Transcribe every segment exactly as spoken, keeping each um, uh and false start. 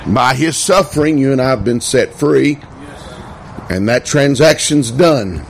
By his suffering, you and I have been set free, and that transaction's done.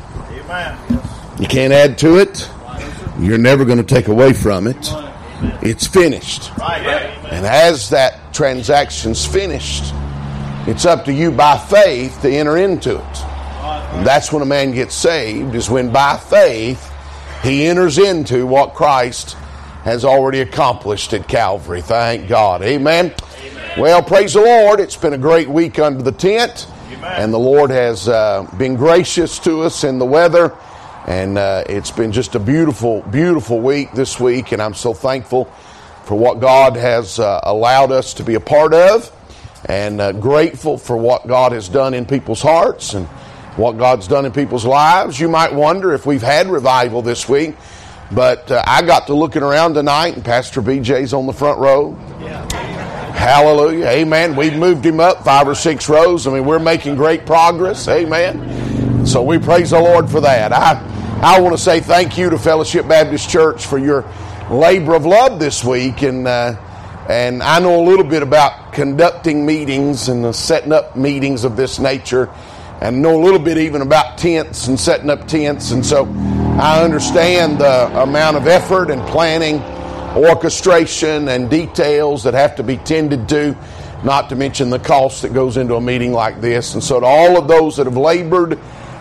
You can't add to it. You're never going to take away from it. It's finished. And as that transaction's finished, it's up to you by faith to enter into it. And that's when a man gets saved, is when by faith he enters into what Christ has already accomplished at Calvary. Thank God. Amen. Well, praise the Lord. It's been a great week under the tent. Amen. And the Lord has uh, been gracious to us in the weather. And uh, it's been just a beautiful, beautiful week this week. And I'm so thankful for what God has uh, allowed us to be a part of. And uh, grateful for what God has done in people's hearts and what God's done in people's lives. You might wonder if we've had revival this week. But uh, I got to looking around tonight, and Pastor B J's on the front row. Yeah. Hallelujah. Amen. We've moved him up five or six rows. I mean, we're making great progress. Amen. So we praise the Lord for that. I, I want to say thank you to Fellowship Baptist Church for your labor of love this week. And uh, and I know a little bit about conducting meetings and uh, setting up meetings of this nature. And know a little bit even about tents and setting up tents. And so I understand the amount of effort and planning, orchestration and details that have to be tended to, not to mention the cost that goes into a meeting like this. And so to all of those that have labored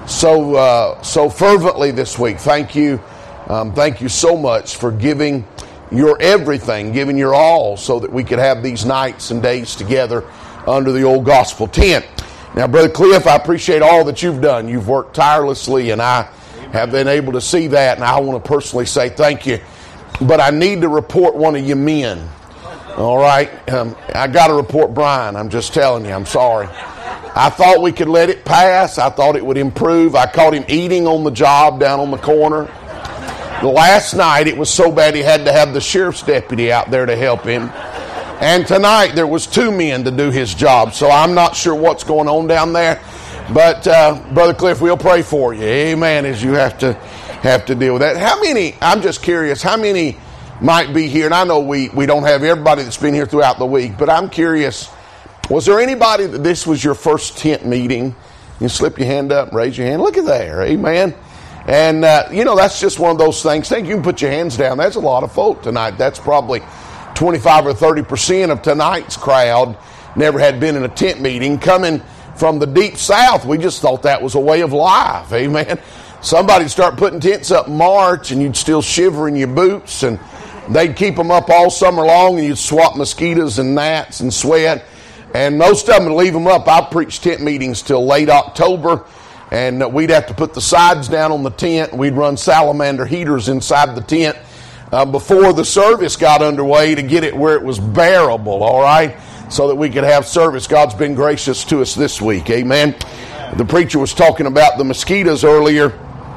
so uh, so fervently this week, thank you. Um, thank you so much for giving your everything, giving your all, so that we could have these nights and days together under the old gospel tent. Now, Brother Cliff, I appreciate all that you've done. You've worked tirelessly, and I have been able to see that, and I want to personally say thank you. But I need to report one of you men. All right? Um, I got to report Brian. I'm just telling you. I'm sorry. I thought we could let it pass. I thought it would improve. I caught him eating on the job down on the corner. The last night, it was so bad he had to have the sheriff's deputy out there to help him. And tonight, there was two men to do his job. So I'm not sure what's going on down there. But, uh, Brother Cliff, we'll pray for you. Amen, as you have to have to deal with that. How many, I'm just curious, how many might be here? And I know we, we don't have everybody that's been here throughout the week, but I'm curious, was there anybody that this was your first tent meeting? You slip your hand up, raise your hand. Look at there. Amen. And, uh, you know, that's just one of those things. Think you can put your hands down. That's a lot of folk tonight. That's probably twenty-five or thirty percent of tonight's crowd never had been in a tent meeting. Coming from the deep south, we just thought that was a way of life. Amen. Somebody'd start putting tents up in March, and you'd still shiver in your boots, and they'd keep them up all summer long, and you'd swat mosquitoes and gnats and sweat. And most of them would leave them up. I preached tent meetings till late October, and we'd have to put the sides down on the tent. We'd run salamander heaters inside the tent uh, before the service got underway to get it where it was bearable, all right, so that we could have service. God's been gracious to us this week. Amen. The preacher was talking about the mosquitoes earlier.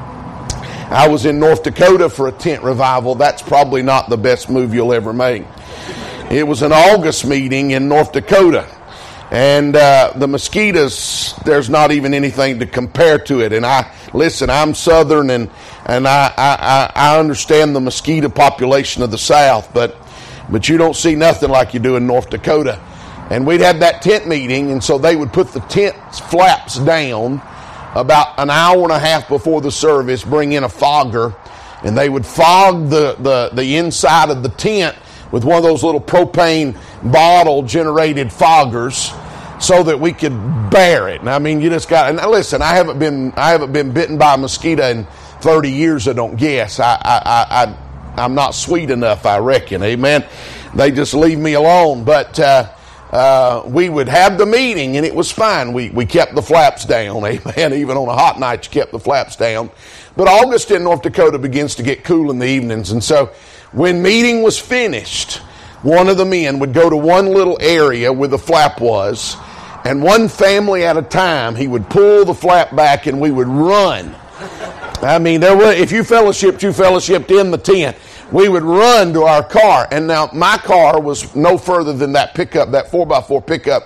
I was in North Dakota for a tent revival. That's probably not the best move you'll ever make. It was an August meeting in North Dakota. And uh, the mosquitoes, there's not even anything to compare to it. And I, listen, I'm Southern, and, and I, I, I understand the mosquito population of the South, but, but you don't see nothing like you do in North Dakota. And we'd have that tent meeting, and so they would put the tent flaps down about an hour and a half before the service, bring in a fogger, and they would fog the, the, the inside of the tent with one of those little propane bottle-generated foggers so that we could bear it. And I mean, you just got. And listen, I haven't been I haven't been bitten by a mosquito in thirty years. I don't guess. I I I, I I'm not sweet enough, I reckon. Amen. They just leave me alone. But uh, uh, we would have the meeting, and it was fine. We we kept the flaps down. Amen. Even on a hot night, you kept the flaps down. But August in North Dakota begins to get cool in the evenings, and so when meeting was finished, one of the men would go to one little area where the flap was, and one family at a time, he would pull the flap back and we would run. I mean, there were, if you fellowshipped, you fellowshipped in the tent. We would run to our car. And now my car was no further than that pickup, that four by four pickup,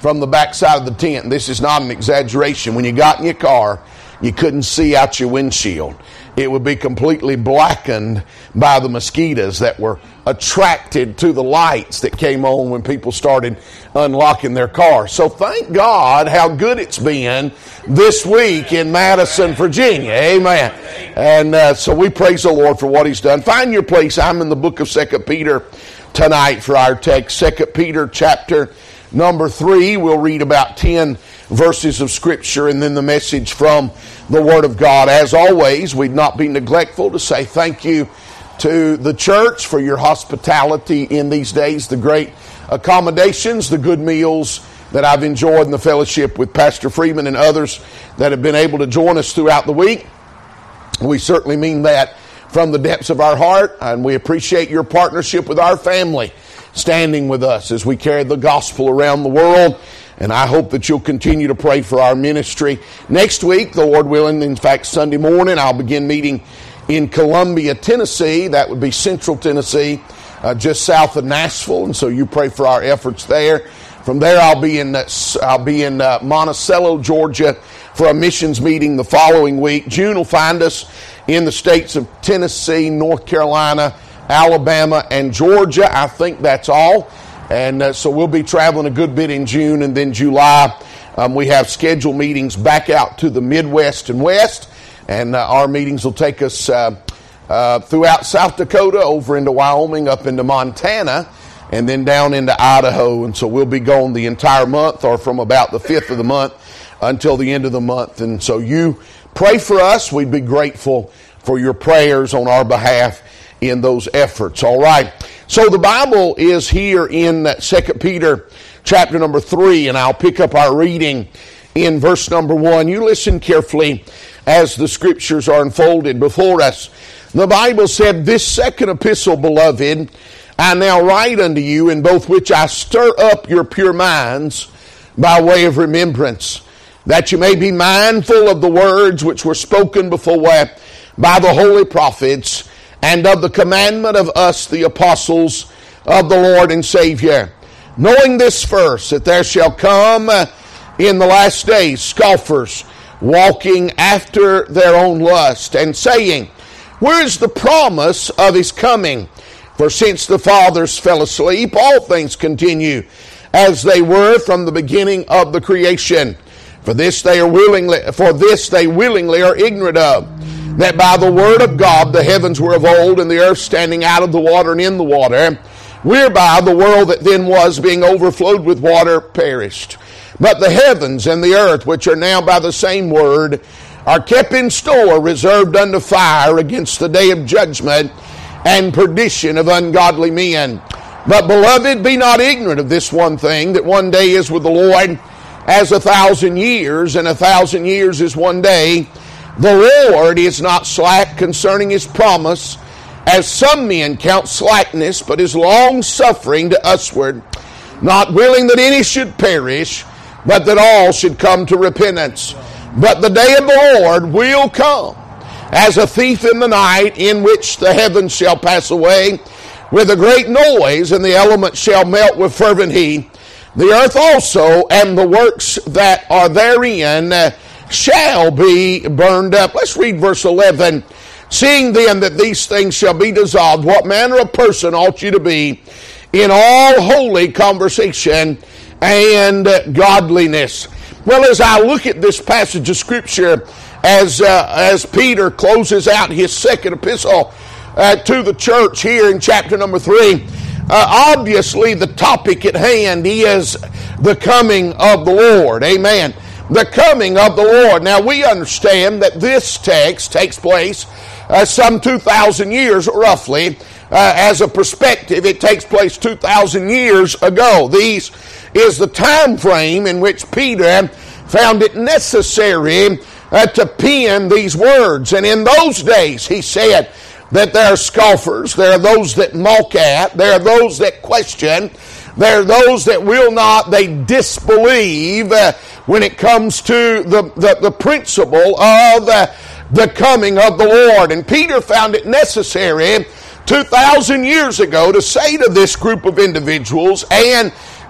from the backside of the tent. This is not an exaggeration. When you got in your car, you couldn't see out your windshield. It would be completely blackened by the mosquitoes that were attracted to the lights that came on when people started unlocking their cars. So thank God how good it's been this week in Madison, Virginia. Amen. And uh, so we praise the Lord for what He's done. Find your place. I'm in the book of Second Peter tonight for our text. Second Peter chapter number three. We'll read about ten verses of Scripture and then the message from the Word of God. As always, we'd not be neglectful to say thank you to the church for your hospitality in these days, the great accommodations, the good meals that I've enjoyed in the fellowship with Pastor Freeman and others that have been able to join us throughout the week. We certainly mean that from the depths of our heart, and we appreciate your partnership with our family, standing with us as we carry the gospel around the world. And I hope that you'll continue to pray for our ministry. Next week, the Lord willing, in fact, Sunday morning, I'll begin meeting in Columbia, Tennessee. That would be Central Tennessee, uh, just south of Nashville. And so you pray for our efforts there. From there, I'll be in uh, I'll be in uh, Monticello, Georgia, for a missions meeting the following week. June will find us in the states of Tennessee, North Carolina, Alabama, and Georgia. I think that's all. And uh, so we'll be traveling a good bit in June, and then July um, we have scheduled meetings back out to the Midwest and West, and uh, our meetings will take us uh, uh, throughout South Dakota, over into Wyoming, up into Montana, and then down into Idaho. And so we'll be gone the entire month, or from about the fifth of the month until the end of the month. And so you pray for us. We'd be grateful for your prayers on our behalf in those efforts. All right. So the Bible is here in Second Peter chapter number three, and I'll pick up our reading in verse number one. You listen carefully as the Scriptures are unfolded before us. The Bible said, "This second epistle, beloved, I now write unto you, in both which I stir up your pure minds by way of remembrance, that you may be mindful of the words which were spoken before by the holy prophets, and of the commandment of us, the apostles of the Lord and Savior. Knowing this first, that there shall come in the last days scoffers, walking after their own lust, and saying, Where is the promise of His coming? For since the fathers fell asleep, all things continue as they were from the beginning of the creation. For this they are willingly, for this they willingly are ignorant of, that by the word of God the heavens were of old, and the earth standing out of the water and in the water, whereby the world that then was, being overflowed with water, perished. But the heavens and the earth, which are now by the same word, are kept in store, reserved unto fire against the day of judgment and perdition of ungodly men. But, beloved, be not ignorant of this one thing, that one day is with the Lord as a thousand years, and a thousand years is one day. The Lord is not slack concerning His promise, as some men count slackness, but is long-suffering to usward, not willing that any should perish, but that all should come to repentance. But the day of the Lord will come, as a thief in the night, in which the heavens shall pass away with a great noise, and the elements shall melt with fervent heat. The earth also and the works that are therein uh, shall be burned up." Let's read verse eleven. "Seeing then that these things shall be dissolved, what manner of person ought you to be in all holy conversation and godliness?" Well, as I look at this passage of Scripture, as uh, as Peter closes out his second epistle uh, to the church here in chapter number three, uh, obviously the topic at hand is the coming of the Lord. Amen. The coming of the Lord. Now, we understand that this text takes place uh, some two thousand years, roughly. Uh, as a perspective, it takes place two thousand years ago. These is the time frame in which Peter found it necessary uh, to pen these words. And in those days, he said that there are scoffers, there are those that mock at, there are those that question, there are those that will not, they disbelieve uh, when it comes to the, the, the principle of uh, the coming of the Lord. And Peter found it necessary two thousand years ago to say to this group of individuals and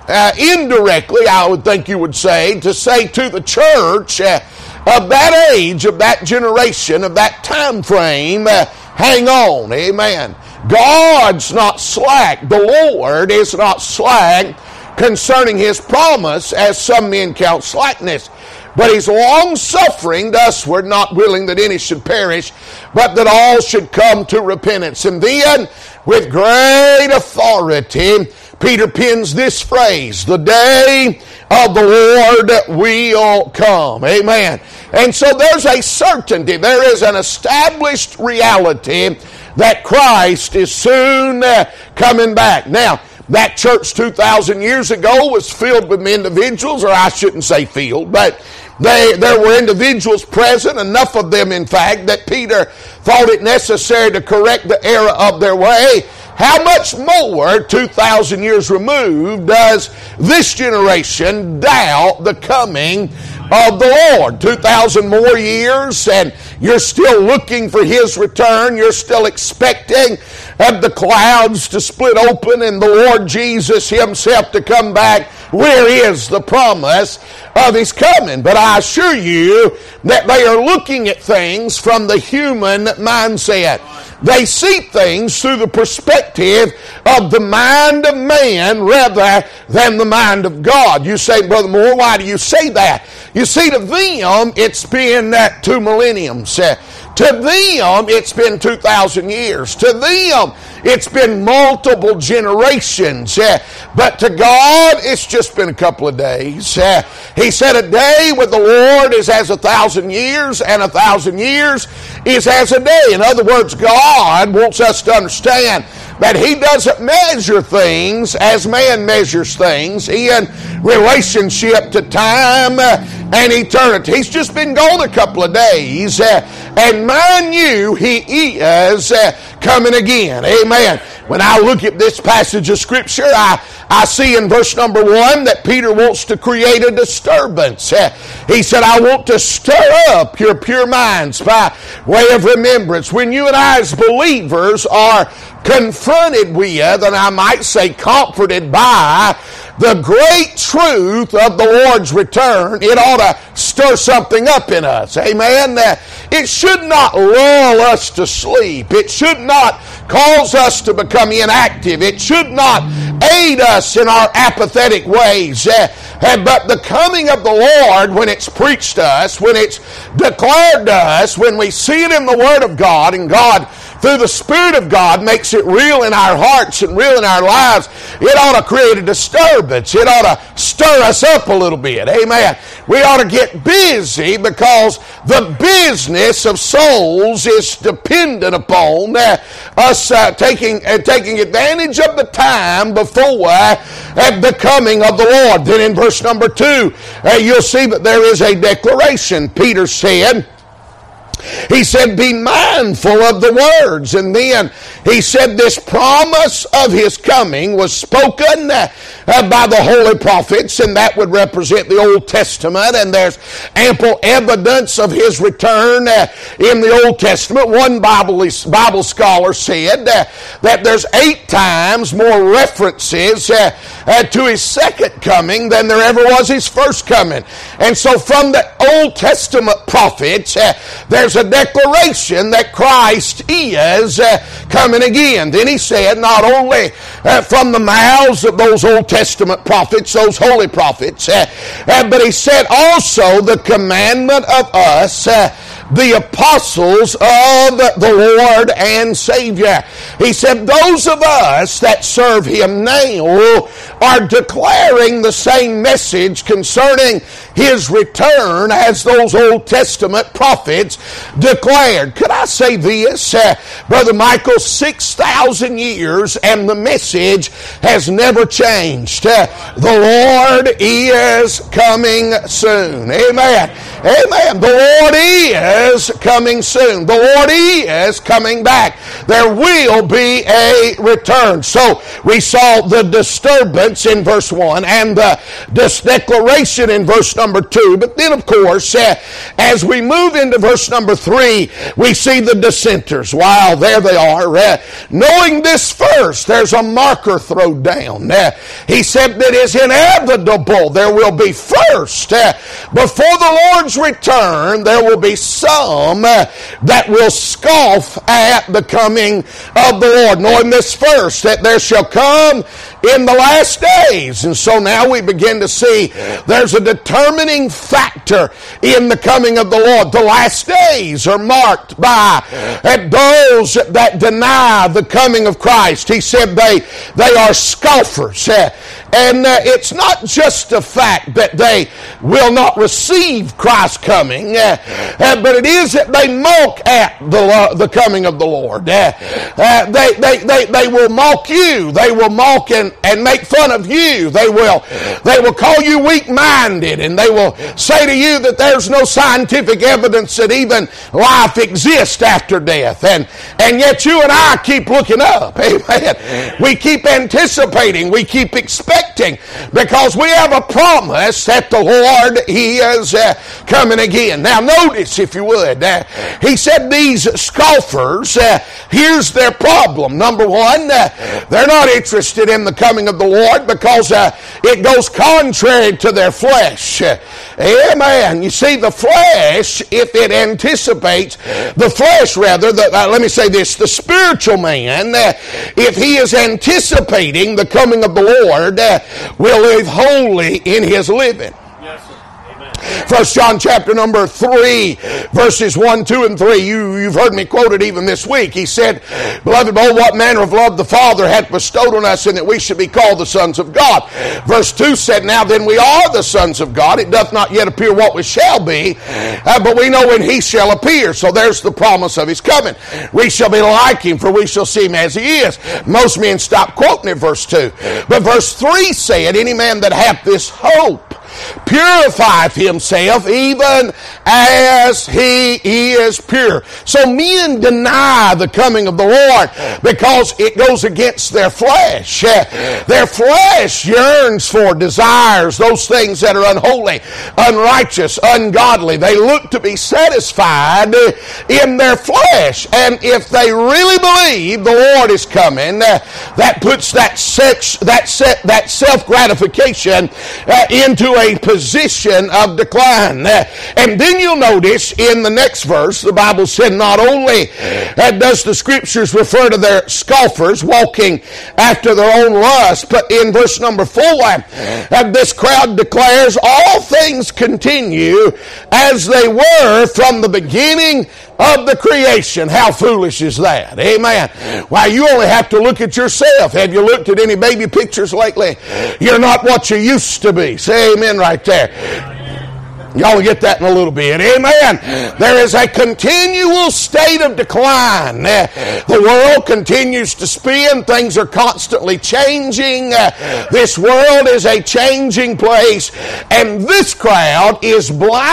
uh, indirectly, I would think you would say, to say to the church uh, of that age, of that generation, of that time frame, uh, hang on, amen. God's not slack. The Lord is not slack concerning His promise, as some men count slackness. But He's long-suffering to usward, not willing that any should perish, but that all should come to repentance. And then, with great authority, Peter pens this phrase, the day of the Lord will come. Amen. And so there's a certainty, there is an established reality that Christ is soon uh, coming back. Now, that church two thousand years ago was filled with individuals, or I shouldn't say filled, but they, there were individuals present, enough of them in fact, that Peter thought it necessary to correct the error of their way. How much more, two thousand years removed, does this generation doubt the coming of the Lord? two thousand more years, and you're still looking for His return. You're still expecting of the clouds to split open and the Lord Jesus Himself to come back. Where is the promise of His coming? But I assure you that they are looking at things from the human mindset. They see things through the perspective of the mind of man rather than the mind of God. You say, Brother Moore, why do you say that? You see, to them, it's been uh, two millenniums. Uh, to them, it's been two thousand years. To them, it's been multiple generations. Uh, but to God, it's just been a couple of days. Uh, he said, a day with the Lord is as a thousand years, and a thousand years is as a day. In other words, God wants us to understand that He doesn't measure things as man measures things in relationship to time and eternity. He's just been gone a couple of days, uh, and mind you, He is uh, coming again. Amen. When I look at this passage of Scripture, I, I see in verse number one that Peter wants to create a disturbance. Uh, he said, I want to stir up your pure minds by way of remembrance. When you and I as believers are confronted with, and I might say comforted by, the great truth of the Lord's return, it ought to stir something up in us. Amen? It should not lull us to sleep. It should not cause us to become inactive. It should not aid us in our apathetic ways. But the coming of the Lord, when it's preached to us, when it's declared to us, when we see it in the Word of God, and God through the Spirit of God makes it real in our hearts and real in our lives, it ought to create a disturbance. It ought to stir us up a little bit. Amen. We ought to get busy because the business of souls is dependent upon uh, us uh, taking, uh, taking advantage of the time before uh, the coming of the Lord. Then in verse number two, uh, you'll see that there is a declaration. Peter said, He said, be mindful of the words. And then he said this promise of His coming was spoken uh, by the holy prophets, and that would represent the Old Testament, and there's ample evidence of His return uh, in the Old Testament. One Bible, Bible scholar said uh, that there's eight times more references uh, uh, to His second coming than there ever was His first coming. And so from the Old Testament prophets, uh, there's a declaration that Christ is uh, coming again. Then he said, not only uh, from the mouths of those Old Testament prophets, those holy prophets, uh, uh, but he said also the commandment of us, uh, the apostles of the Lord and Savior. He said those of us that serve Him now are declaring the same message concerning His return as those Old Testament prophets declared. Could I say this, uh, Brother Michael, six thousand years and the message has never changed. Uh, the Lord is coming soon. Amen. Amen. The Lord is is coming soon. The Lord is coming back. There will be a return. So we saw the disturbance in verse one and the this declaration in verse number two. But then, of course, uh, as we move into verse number three, we see the dissenters. Wow, there they are. Uh, knowing this first, there's a marker thrown down. Uh, he said that is inevitable. There will be first, uh, before the Lord's return, there will be some uh, that will scoff at the coming of the Lord. Knowing this first, that there shall come in the last days. And so now we begin to see there's a determining factor in the coming of the Lord. The last days are marked by uh, those that deny the coming of Christ. He said they, they are scoffers. Uh, and uh, it's not just the fact that they will not receive Christ's coming, uh, uh, but it is that they mock at the, uh, the coming of the Lord. Uh, uh, they, they, they, they will mock you. They will mock and, and make fun of you. They will, they will call you weak-minded, and they will say to you that there's no scientific evidence that even life exists after death. And, and yet you and I keep looking up. Amen. We keep anticipating. We keep expecting, because we have a promise that the Lord, He is uh, coming again. Now notice, if you would, uh, He said these scoffers, uh, here's their problem. Number one, uh, they're not interested in the coming of the Lord because uh, it goes contrary to their flesh. Uh, amen. You see, the flesh, if it anticipates, the flesh rather, the, uh, let me say this, the spiritual man, uh, if he is anticipating the coming of the Lord, uh, will live wholly in his living. First John chapter number three, verses one, two, and three. You, you've heard me quote it even this week. He said, Beloved, behold, what manner of love the Father hath bestowed on us, in that we should be called the sons of God. Verse two said, Now then we are the sons of God. It doth not yet appear what we shall be, uh, but we know when He shall appear. So there's the promise of His coming. We shall be like Him, for we shall see Him as He is. Most men stop quoting it, verse two. But verse three said, Any man that hath this hope purifieth himself even as he is pure. So men deny the coming of the Lord because it goes against their flesh. Their flesh yearns for, desires those things that are unholy, unrighteous, ungodly. They look to be satisfied in their flesh. And if they really believe the Lord is coming, that puts that sex, that set, that self-gratification uh, into a A position of decline. And then you'll notice in the next verse, the Bible said not only does the Scriptures refer to their scoffers walking after their own lust, but in verse number four, this crowd declares all things continue as they were from the beginning of the creation. How foolish is that? Amen. Why, you only have to look at yourself. Have you looked at any baby pictures lately? You're not what you used to be. Say amen right there. Y'all will get that in a little bit. Amen. There is a continual state of decline. The world continues to spin. Things are constantly changing. This world is a changing place. And this crowd is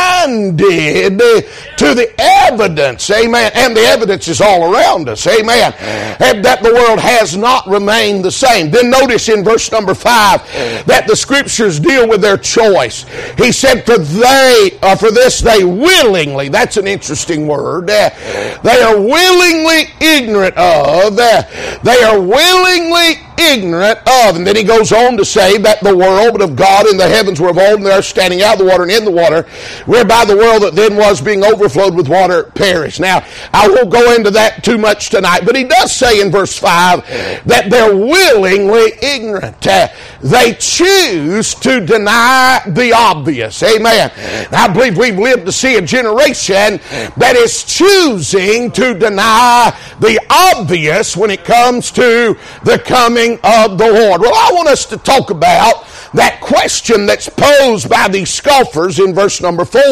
blinded to the evidence. Amen. And the evidence is all around us. Amen. And that the world has not remained the same. Then notice in verse number five that the Scriptures deal with their choice. He said, For they Uh, for this they willingly, that's an interesting word, uh, they are willingly ignorant of, uh, they are willingly ignorant of. And then he goes on to say that the world, but of God in the heavens were of old, and they are standing out of the water and in the water, whereby the world that then was being overflowed with water perished. Now, I won't go into that too much tonight, but he does say in verse five that they're willingly ignorant. Uh, they choose to deny the obvious. Amen. I believe we've lived to see a generation that is choosing to deny the obvious when it comes to the coming of the Lord. Well, I want us to talk about that question that's posed by these scoffers in verse number four,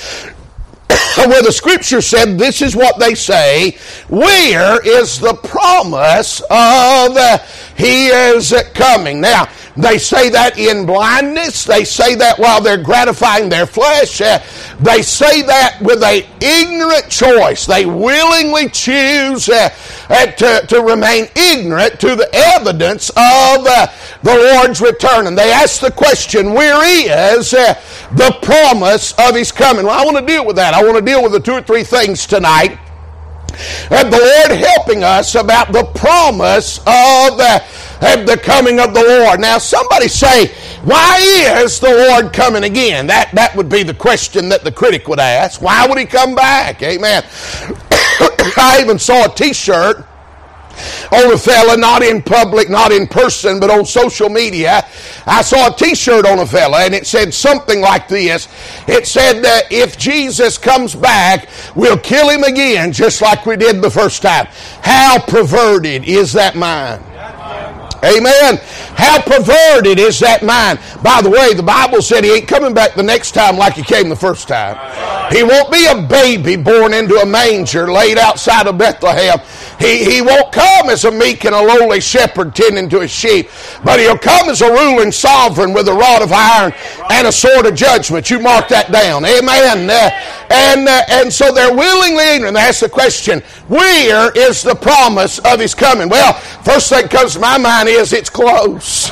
where the Scripture said, this is what they say, where is the promise of uh, He is coming? Now, They say that in blindness. They say that while they're gratifying their flesh. Uh, they say that with an ignorant choice. They willingly choose uh, uh, to, to remain ignorant to the evidence of uh, the Lord's return. And they ask the question, where is uh, the promise of His coming? Well, I want to deal with that. I want to deal with the two or three things tonight. And the Lord helping us about the promise of uh, the coming of the Lord. Now, somebody say, why is the Lord coming again? That, that would be the question that the critic would ask. Why would He come back? Amen. I even saw a t-shirt on a fella, not in public, not in person, but on social media. I saw a t-shirt on a fella, and it said something like this. It said that if Jesus comes back, we'll kill Him again, just like we did the first time. How perverted is that mind? Amen. How perverted is that mind? By the way, the Bible said He ain't coming back the next time like He came the first time. He won't be a baby born into a manger laid outside of Bethlehem. He, he won't come as a meek and a lowly shepherd tending to His sheep, but He'll come as a ruling sovereign with a rod of iron and a sword of judgment. You mark that down. Amen. Uh, and, uh, and so they're willingly ignorant. They ask the question, where is the promise of His coming? Well, first thing that comes to my mind is it's close.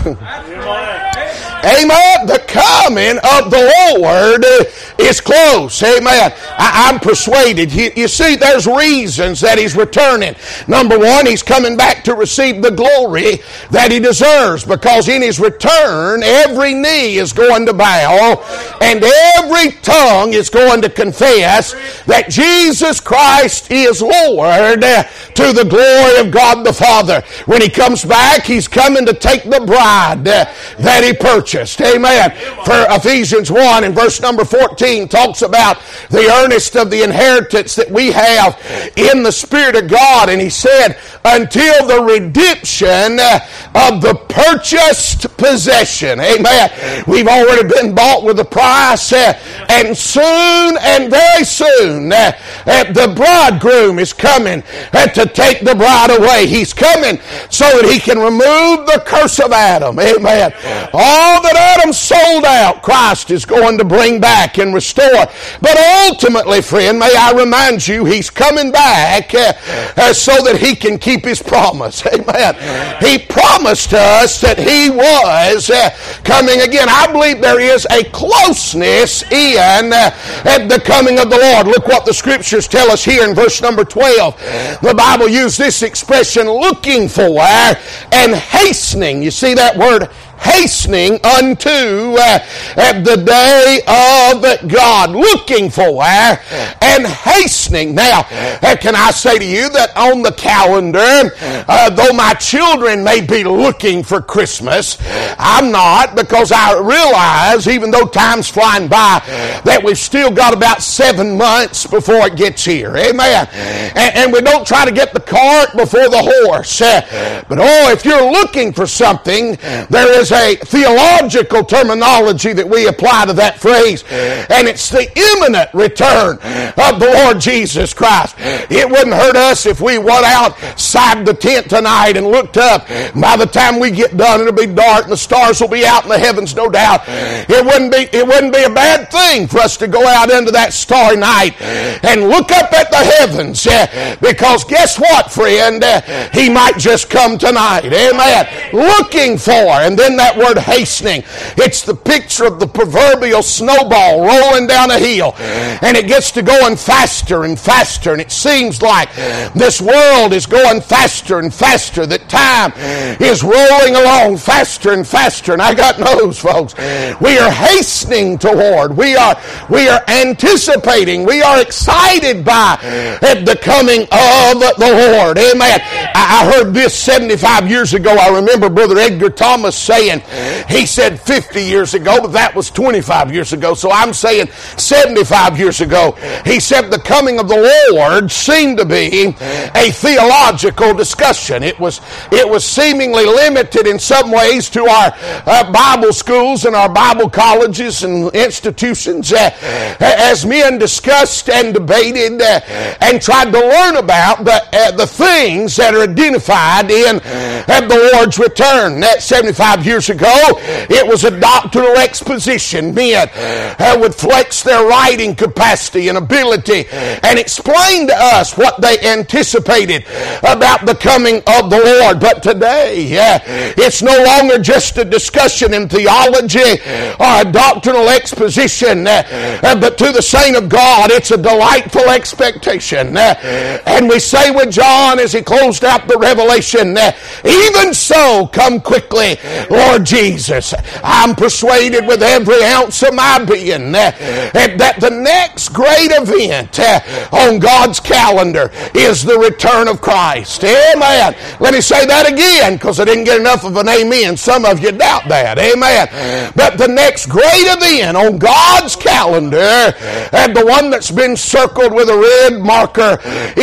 Amen. The coming of the Lord is close. Amen. I, I'm persuaded. You, you see, there's reasons that He's returning. Number one, He's coming back to receive the glory that He deserves, because in His return, every knee is going to bow and every tongue is going to confess that Jesus Christ is Lord to the glory of God the Father. When He comes back, He's coming to take the bride that He purchased. Amen. For Ephesians one and verse number fourteen talks about the earnest of the inheritance that we have in the Spirit of God. And he said, until the redemption of the purchased possession. Amen. We've already been bought with a price. And soon and very soon, the bridegroom is coming to take the bride away. He's coming so that He can remove the curse of Adam. Amen. All that Adam sold out, Christ is going to bring back and restore. But ultimately, friend, may I remind you, He's coming back uh, uh, so that He can keep His promise. Amen. He promised us that He was uh, coming again. I believe there is a closeness in uh, at the coming of the Lord. Look what the Scriptures tell us here in verse number twelve. The Bible used this expression, looking for and hastening. You see that word? Hastening unto uh, the day of God. Looking for uh, and hastening. Now, uh, can I say to you that on the calendar, uh, though my children may be looking for Christmas, I'm not, because I realize, even though time's flying by, that we've still got about seven months before it gets here. Amen. And, and we don't try to get the cart before the horse. Uh, but oh, if you're looking for something, there is a theological terminology that we apply to that phrase, and it's the imminent return of the Lord Jesus Christ. It wouldn't hurt us if we went outside the tent tonight and looked up. By the time we get done, it'll be dark and the stars will be out in the heavens, no doubt. It wouldn't be it wouldn't be a bad thing for us to go out into that starry night and look up at the heavens, because guess what, friend? He might just come tonight. Amen. Looking for, and then that word hastening. It's the picture of the proverbial snowball rolling down a hill, and it gets to going faster and faster, and it seems like this world is going faster and faster, that time is rolling along faster and faster. And I got news, folks. We are hastening toward, we are we are anticipating, we are excited by the coming of the Lord. Amen. I heard this seventy-five years ago. I remember Brother Edgar Thomas saying, he said fifty years ago, but that was twenty-five years ago. So I'm saying seventy-five years ago. He said the coming of the Lord seemed to be a theological discussion. It was it was seemingly limited in some ways to our uh, Bible schools and our Bible colleges and institutions, uh, as men discussed and debated uh, and tried to learn about the uh, the things that are identified in at the Lord's return. That seventy-five years ago, it was a doctrinal exposition. Men uh, would flex their writing capacity and ability and explain to us what they anticipated about the coming of the Lord. But today, uh, it's no longer just a discussion in theology or a doctrinal exposition, uh, uh, but to the saint of God, it's a delightful expectation. Uh, and we say with John as he closed out the revelation, uh, even so, come quickly, Lord Jesus. I'm persuaded with every ounce of my being uh, that the next great event uh, on God's calendar is the return of Christ. Amen. Let me say that again, because I didn't get enough of an amen. Some of you doubt that. Amen. But the next great event on God's calendar, and the one that's been circled with a red marker,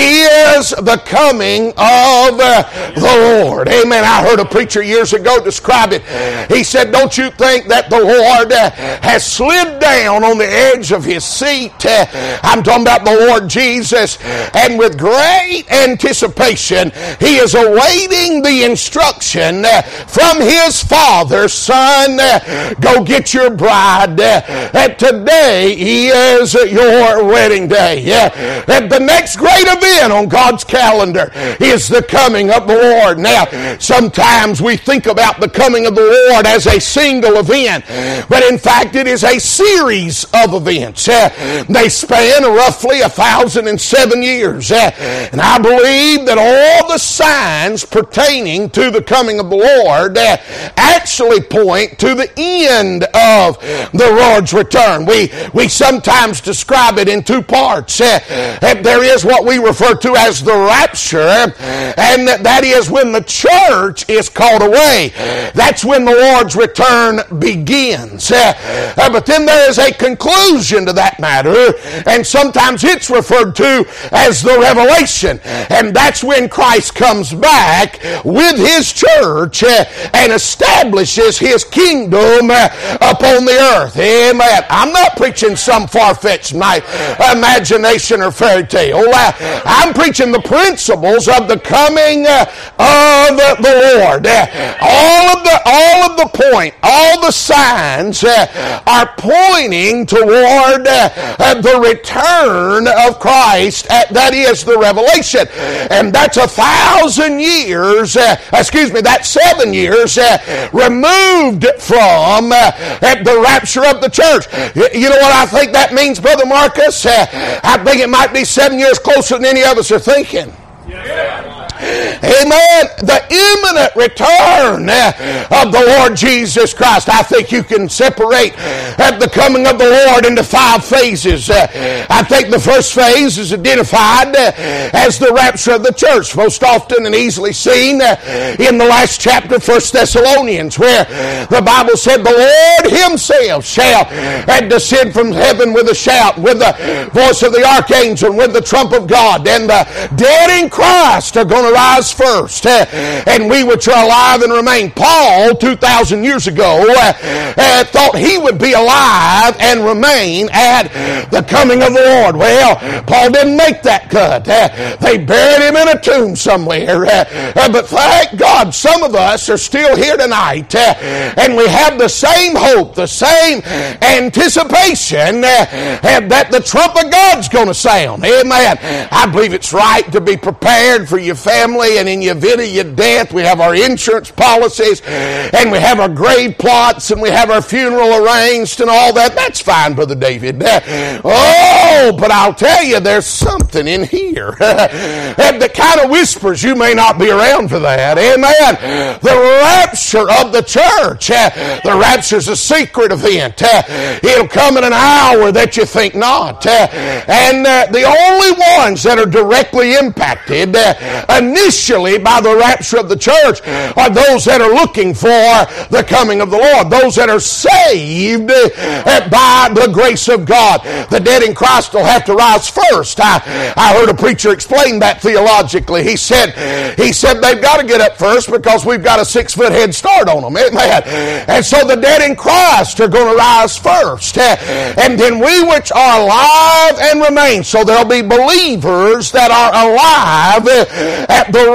is the coming of uh, the Lord. Amen. I heard a preacher years ago describe it. He said, don't you think that the Lord uh, has slid down on the edge of his seat? Uh, I'm talking about the Lord Jesus. And with great anticipation, he is awaiting the instruction uh, from his Father, son, uh, go get your bride. Uh, and today is your wedding day. Uh, and the next great event on God's calendar is the coming of the Lord. Now, sometimes we think about the coming of the Lord as a single event, but in fact it is a series of events. Uh, they span roughly a thousand and seven years. Uh, and I believe that all the signs pertaining to the coming of the Lord uh, actually point to the end of the Lord's return. We, we sometimes describe it in two parts. Uh, uh, there is what we refer to as the rapture, and that is when the church is called away. That's when the Lord's return begins. Uh, uh, but then there is a conclusion to that matter, and sometimes it's referred to as the revelation. And that's when Christ comes back with his church uh, and establishes his kingdom uh, upon the earth. Amen. I'm not preaching some far-fetched imagination or fairy tale. Uh, I'm preaching the principles of the coming uh, of the Lord. Uh, all of the all of the point, all the signs uh, are pointing toward uh, uh, the return of Christ. Uh, that is the revelation, and that's a thousand years. Uh, excuse me, that's seven years uh, removed from uh, the rapture of the church. You know what I think that means, Brother Marcus? Uh, I think it might be seven years closer than any of us are thinking. Yeah. Amen. The imminent return of the Lord Jesus Christ. I think you can separate the coming of the Lord into five phases. I think the first phase is identified as the rapture of the church, most often and easily seen in the last chapter of First Thessalonians, where the Bible said the Lord himself shall descend from heaven with a shout, with the voice of the archangel, with the trump of God, and the dead in Christ are going to rise first, uh, and we which are alive and remain. Paul, two thousand years ago, uh, uh, thought he would be alive and remain at the coming of the Lord. Well, Paul didn't make that cut. Uh, they buried him in a tomb somewhere. Uh, uh, but thank God, some of us are still here tonight, uh, and we have the same hope, the same anticipation uh, uh, that the trump of God's going to sound. Amen. I believe it's right to be prepared for your family, and in the event of your death, we have our insurance policies, and we have our grave plots, and we have our funeral arranged and all that. That's fine, Brother David. Oh, but I'll tell you, there's something in here that kind of whispers you may not be around for that. Amen. The rapture of the church. The rapture's a secret event. It'll come in an hour that you think not. And the only ones that are directly impacted initially by the rapture of the church are those that are looking for the coming of the Lord, those that are saved by the grace of God. The dead in Christ will have to rise first. I, I heard a preacher explain that theologically. He said, he said they've got to get up first because we've got a six-foot head start on them. Amen. And so the dead in Christ are going to rise first. And then we which are alive and remain. So there'll be believers that are alive at the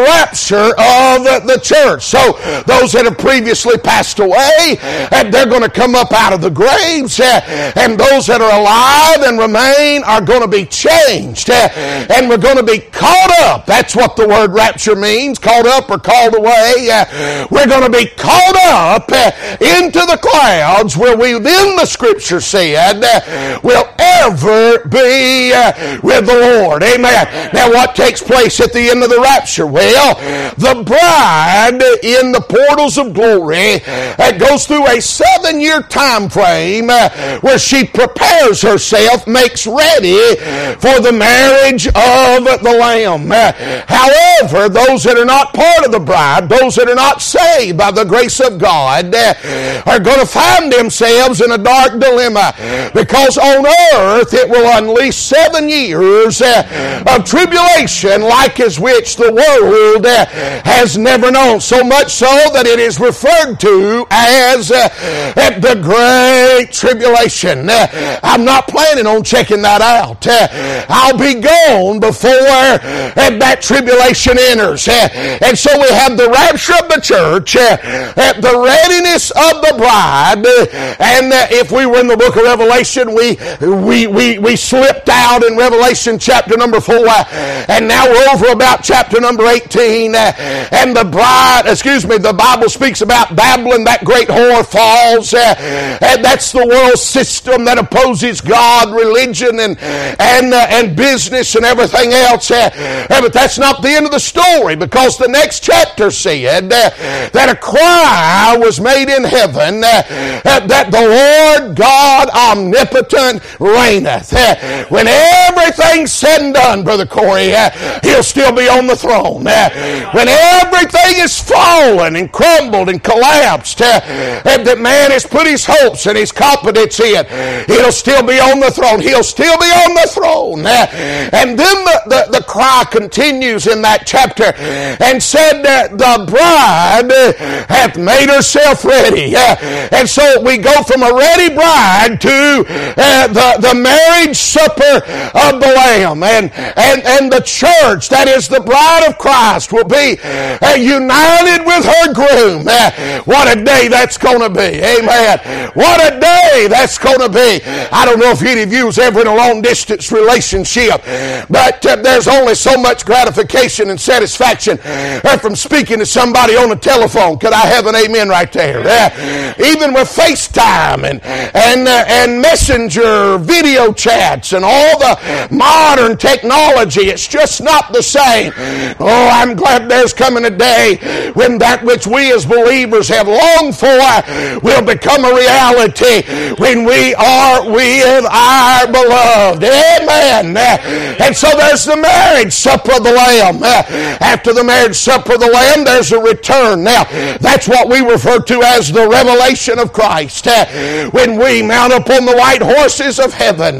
rapture of the church. So those that have previously passed away, they're going to come up out of the graves, and those that are alive and remain are going to be changed, and we're going to be caught up. That's what the word rapture means, caught up or called away. We're going to be caught up into the clouds, where we, then the Scripture said, will ever be with the Lord. Amen. Now what takes place at the end of the rapture? Well, the bride in the portals of glory uh, goes through a seven-year time frame uh, where she prepares herself, makes ready for the marriage of the Lamb. Uh, however, those that are not part of the bride, those that are not saved by the grace of God, uh, are going to find themselves in a dark dilemma, because on earth it will unleash seven years uh, of tribulation like as which the world uh, has never known, so much so that it is referred to as uh, the Great Tribulation. Uh, I'm not planning on checking that out. Uh, I'll be gone before uh, that tribulation enters. Uh, and so we have the rapture of the church, uh, uh, the readiness of the bride, uh, and uh, if we were in the book of Revelation, we we we, we slipped out in Revelation chapter number four, uh, and now we're over about chapter number eighteen, uh, and the bride, excuse me, the Bible speaks about Babylon, that great whore falls, uh, and that's the world system that opposes God, religion, and and uh, and business and everything else. Uh, uh, but that's not the end of the story, because the next chapter said uh, that a cry was made in heaven uh, uh, that the Lord God omnipotent reigneth. Uh, when everything's said and done, Brother Corey, uh, He'll still be on the throne. Uh, when everything is fallen and crumbled and collapsed, uh, and that man has put his hopes and his confidence in, He'll still be on the throne. He'll still be on the throne. Uh, and then the, the, the cry continues in that chapter and said that the bride hath made herself ready. Uh, and so we go from a ready bride to uh, the, the marriage supper of the Lamb. And, and, and the church, that is the bride of Christ, will be uh, united with her groom. Uh, what a day that's going to be. Amen. What a day that's going to be. I don't know if any of you was ever in a long distance relationship, but uh, there's only so much gratification and satisfaction uh, from speaking to somebody on the telephone. Could I have an amen right there? Uh, even with FaceTime and and uh, and messenger video chats and all the modern technology, it's just not the same. Oh, I'm glad there's coming a day when that which we as believers have longed for will become a reality, when we are with our beloved. Amen. And so there's the marriage supper of the Lamb. After the marriage supper of the Lamb, there's a return. Now, that's what we refer to as the revelation of Christ. When we mount upon the white horses of heaven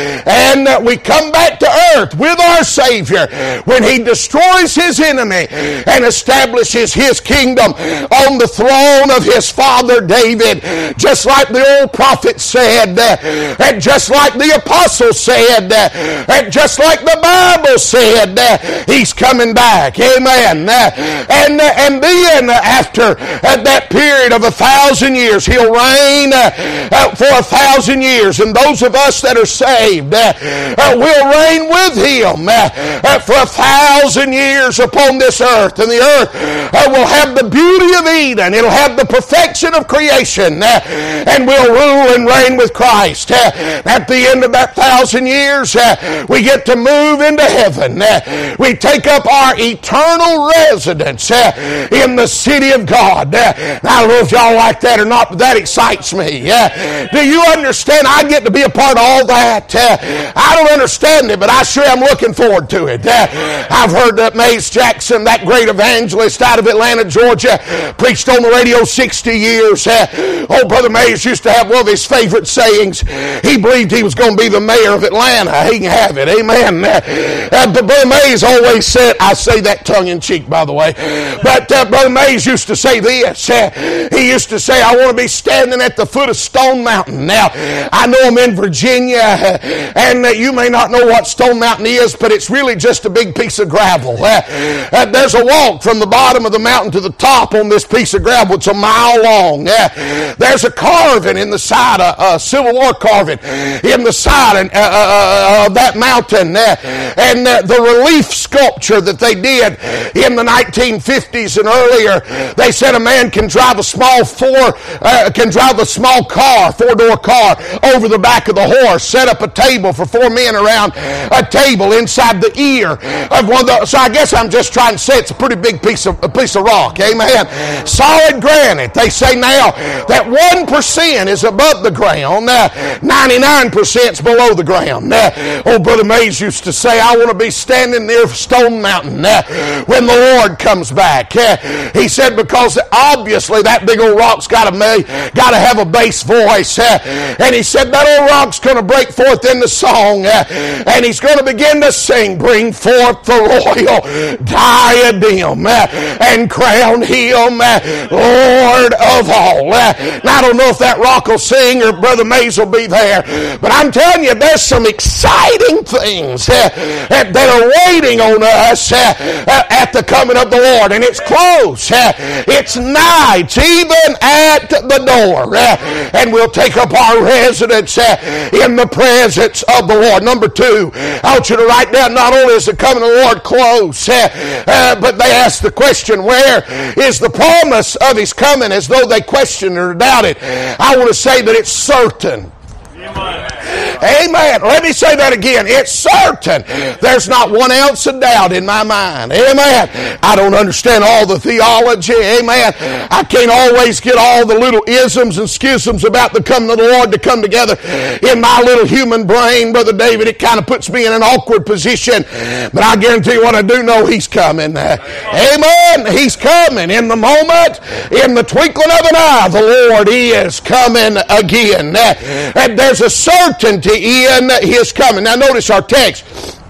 and we come back to earth with our Savior, when He destroys His enemy and establishes His kingdom on the throne of His father David, just like the old prophet said, and just like the apostle said, and just like the Bible said, He's coming back. Amen. And, and then after that period of a thousand years, He'll reign for a thousand years, and those of us that are saved will reign with Him for a thousand years upon this earth, and the earth will have the beauty of Eden. It'll have the perfection of creation, and we'll rule and reign with Christ. At the end of that thousand years, we get to move into heaven. We take up our eternal residence in the city of God. Now, I don't know if y'all like that or not, but that excites me. Do you understand? I get to be a part of all that. I don't understand it, but I sure am looking forward to it. I've heard that Mays Jackson, that great evangelist out of Atlanta, Georgia, preached on the radio sixty years. Old Brother Mays used to have one of his favorite sayings. He believed he was going to be the mayor of Atlanta Uh, he can have it. Amen. Uh, but Brother Mays always said, I say that tongue in cheek, by the way, but uh, Brother Mays used to say this. Uh, he used to say, I want to be standing at the foot of Stone Mountain. Now, I know I'm in Virginia, uh, and uh, you may not know what Stone Mountain is, but it's really just a big piece of gravel. Uh, uh, there's a walk from the bottom of the mountain to the top on this piece of gravel. It's a mile long. Uh, there's a carving in the side, a uh, uh, Civil War carving in the side uh, uh, of that mountain. Uh, and uh, the relief sculpture that they did in the nineteen fifties and earlier, they said a man can drive a small four, uh, can drive a small car, four-door car, over the back of the horse, set up a table for four men around a table inside the ear of one of the, so I guess I'm just trying to say it's a pretty big piece of, a piece of rock. Amen. Solid granite. They say now that one percent is above the ground, uh, ninety-nine percent is below the ground. Uh, old Brother Mays used to say, I want to be standing near Stone Mountain uh, when the Lord comes back. Uh, he said, because obviously that big old rock's got to got to have a bass voice. Uh, and he said that old rock's going to break forth in the song, uh, and he's going to begin to sing, bring forth the royal diadem uh, and crown him uh, Lord of all. Uh, now I don't know if that rock will sing or Brother Mays will be there, but I'm telling you, there's some exciting things uh, that are waiting on us uh, uh, at the coming of the Lord, and it's close. Uh, it's nigh. It's even at the door, uh, and we'll take up our residence uh, in the presence of the Lord. Number two, I want you to write down, not only is the coming of the Lord close, uh, uh, but they ask the question, where is the promise of His coming, as though they questioned or doubted. I want to say that it's certain. Amen. Let me say that again. It's certain. There's not one ounce of doubt in my mind. Amen. I don't understand all the theology. Amen. I can't always get all the little isms and schisms about the coming of the Lord to come together in my little human brain, Brother David. It kind of puts me in an awkward position. But I guarantee you what I do know, He's coming. Amen. He's coming. In the moment, in the twinkling of an eye, the Lord is coming again. And there's a certainty in His coming. Now notice our text.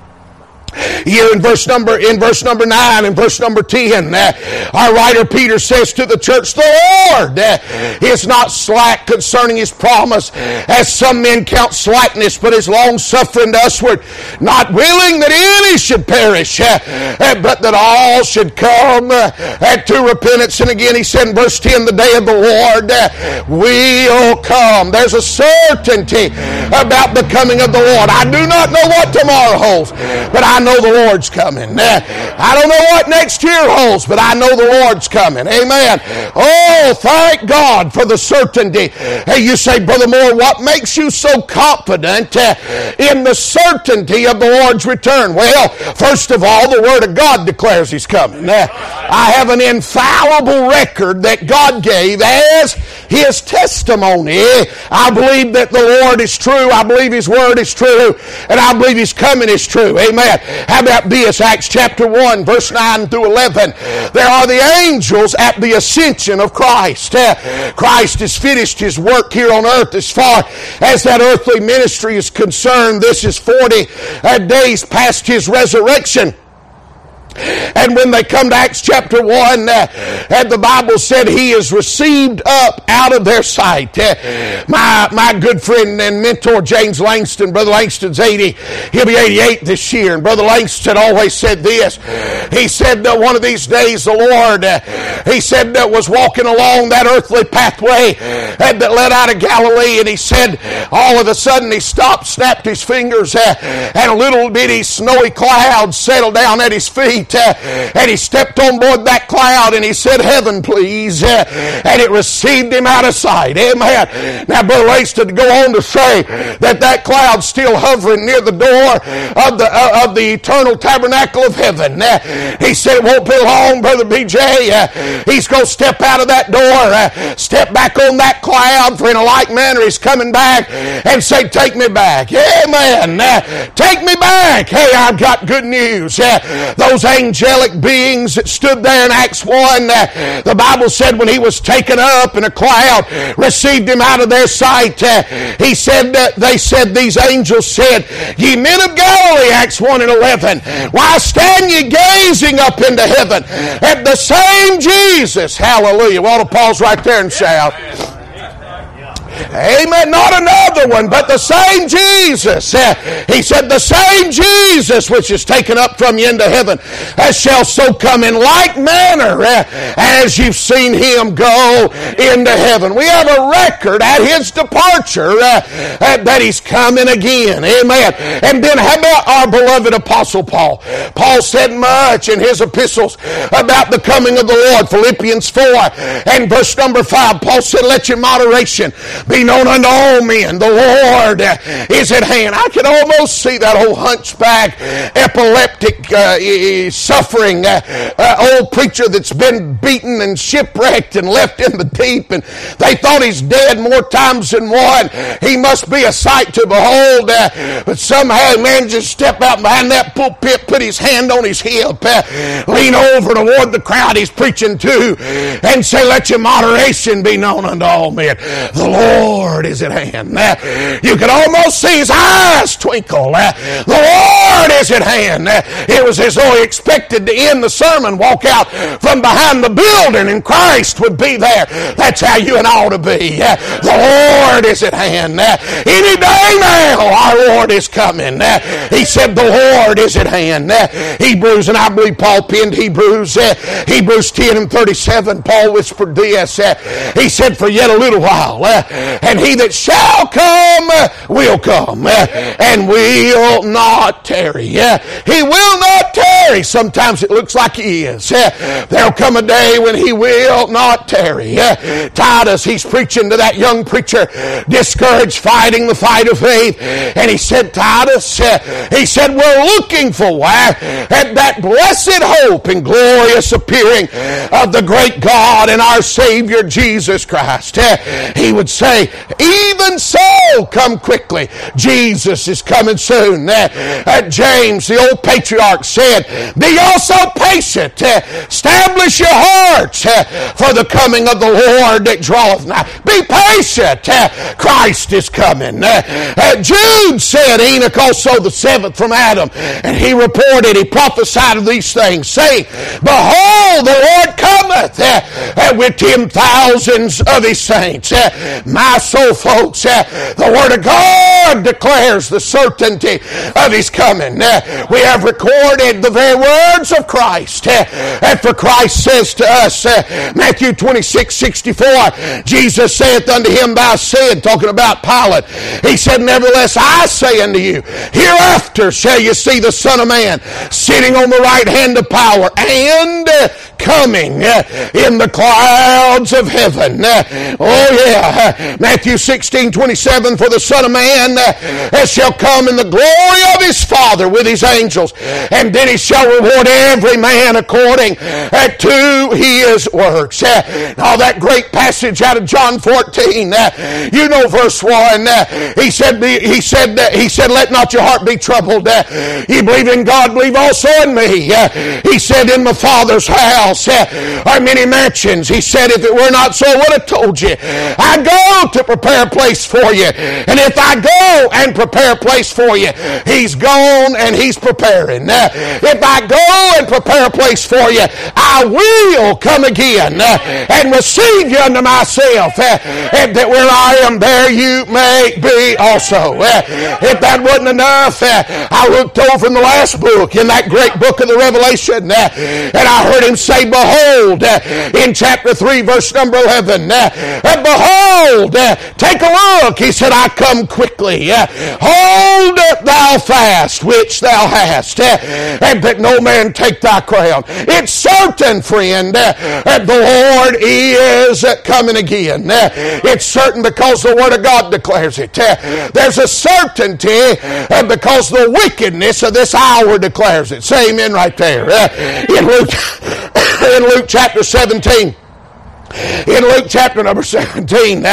Here in verse number in verse number nine and verse number ten, uh, our writer Peter says to the church, the Lord uh, is not slack concerning His promise, as some men count slackness, but is long suffering to usward, not willing that any should perish, uh, uh, but that all should come uh, to repentance. And again he said in verse ten, the day of the Lord uh, will come. There's a certainty about the coming of the Lord. I do not know what tomorrow holds, but I know the Lord's coming. I don't know what next year holds, but I know the Lord's coming. Amen. Oh, thank God for the certainty. Hey, you say, Brother Moore, what makes you so confident uh, in the certainty of the Lord's return? Well, first of all, the Word of God declares He's coming. Uh, I have an infallible record that God gave as His testimony. I believe that the Lord is true. I believe His Word is true. And I believe His coming is true. Amen. How about this? Acts chapter one, verse nine through eleven. There are the angels at the ascension of Christ. Uh, Christ has finished His work here on earth as far as that earthly ministry is concerned. This is forty uh, days past His resurrection. And when they come to Acts chapter one, uh, and the Bible said He is received up out of their sight. Uh, my my good friend and mentor James Langston, Brother Langston's eighty. He'll be eighty-eight this year. And Brother Langston always said this. He said that one of these days the Lord, uh, he said, that was walking along that earthly pathway uh, that led out of Galilee. And he said all of a sudden He stopped, snapped His fingers, uh, and a little bitty snowy cloud settled down at His feet. Uh, and He stepped on board that cloud and He said, heaven please, uh, and it received Him out of sight. Amen. Now Brother Langston to go on to say that that cloud's still hovering near the door of the uh, of the eternal tabernacle of heaven. Uh, he said it won't be long, Brother B J. Uh, he's going to step out of that door, uh, step back on that cloud, for in a like manner He's coming back and say, take me back. Amen. Uh, take me back. Hey, I've got good news. Uh, those angelic beings that stood there in Acts one. Uh, the Bible said when he was taken up and a cloud received him out of their sight, uh, he said that they said, these angels said, ye men of Galilee, Acts one and eleven, why stand ye gazing up into heaven at the same Jesus? Hallelujah. We ought to pause right there and shout. Amen. Not another one, but the same Jesus. Uh, he said, the same Jesus which is taken up from you into heaven, as shall so come in like manner uh, as you've seen him go into heaven. We have a record at his departure uh, uh, that he's coming again. Amen. And then how about our beloved Apostle Paul? Paul said much in his epistles about the coming of the Lord. Philippians four and verse number five, Paul said, let your moderation be known unto all men. The Lord is at hand. I can almost see that old hunchback, epileptic, uh, suffering uh, uh, old preacher that's been beaten and shipwrecked and left in the deep, and they thought he's dead more times than one. He must be a sight to behold. Uh, but somehow, man, just step out behind that pulpit, put his hand on his hip, uh, lean over toward the crowd he's preaching to, and say, let your moderation be known unto all men. The Lord is at hand. Uh, you could almost see his eyes twinkle. Uh, the Lord is at hand. Uh, it was as though he expected to end the sermon, walk out from behind the building, and Christ would be there. That's how you and I ought to be. Uh, the Lord is at hand. Uh, any day now, our Lord is coming. Uh, he said the Lord is at hand. Uh, Hebrews, and I believe Paul penned Hebrews, uh, Hebrews ten and thirty-seven, Paul whispered this. Uh, he said, for yet a little while, uh, and he that shall come uh, will come, uh, and will not tarry. Uh, he will not tarry. Sometimes it looks like he is. Uh, there'll come a day when he will not tarry. Uh, Titus, he's preaching to that young preacher, discouraged, fighting the fight of faith. And he said, Titus, uh, he said, we're looking for uh, at that blessed hope and glorious appearing of the great God and our Savior Jesus Christ. Uh, he would say, even so, come quickly. Jesus is coming soon. Uh, uh, James, the old patriarch, said, be also patient. Uh, establish your hearts uh, for the coming of the Lord that draweth nigh. Be patient. Uh, Christ is coming. Uh, uh, Jude said, Enoch also the seventh from Adam, and he reported, he prophesied of these things, saying, behold, the Lord cometh uh, uh, with ten thousands of his saints. Uh, my soul, folks, uh, the Word of God declares the certainty of his coming. Uh, we have recorded the very words of Christ. Uh, and for Christ says to us, uh, Matthew twenty-six sixty-four, Jesus saith unto him, thou said, talking about Pilate, he said, nevertheless I say unto you, hereafter shall you see the Son of Man sitting on the right hand of power and uh, coming uh, in the clouds of heaven. Uh, oh yeah, uh, Matthew sixteen twenty-seven, for the Son of Man uh, shall come in the glory of his Father with his angels, and then he shall reward every man according uh, to his works. Uh, all that great passage out of John fourteen, uh, you know verse one, uh, he said, he said, uh, he said, let not your heart be troubled. Uh, you believe in God, believe also in me. Uh, he said, in my Father's house uh, are many mansions. He said, if it were not so, I would have told you. I go to prepare a place for you. And if I go and prepare a place for you, he's gone and he's preparing. Uh, if I go and prepare a place for you, I will come again uh, and receive you unto myself, uh, and that where I am, there you may be also. Uh, if that wasn't enough, uh, I looked over in the last book, in that great book of the Revelation, uh, and I heard him say, behold, uh, in chapter three, verse number eleven, uh, uh, behold, uh, take a look. He said, I come quickly. Uh, hold thou fast which thou hast, uh, and that no man take thy crown. It's certain, friend, uh, that the Lord is uh, coming again. Uh, it's certain because the Word of God declares it. Uh, there's a certainty uh, because the wickedness of this hour declares it. Say amen right there. Uh, in Luke, in Luke chapter seventeen, in Luke chapter number seventeen, uh,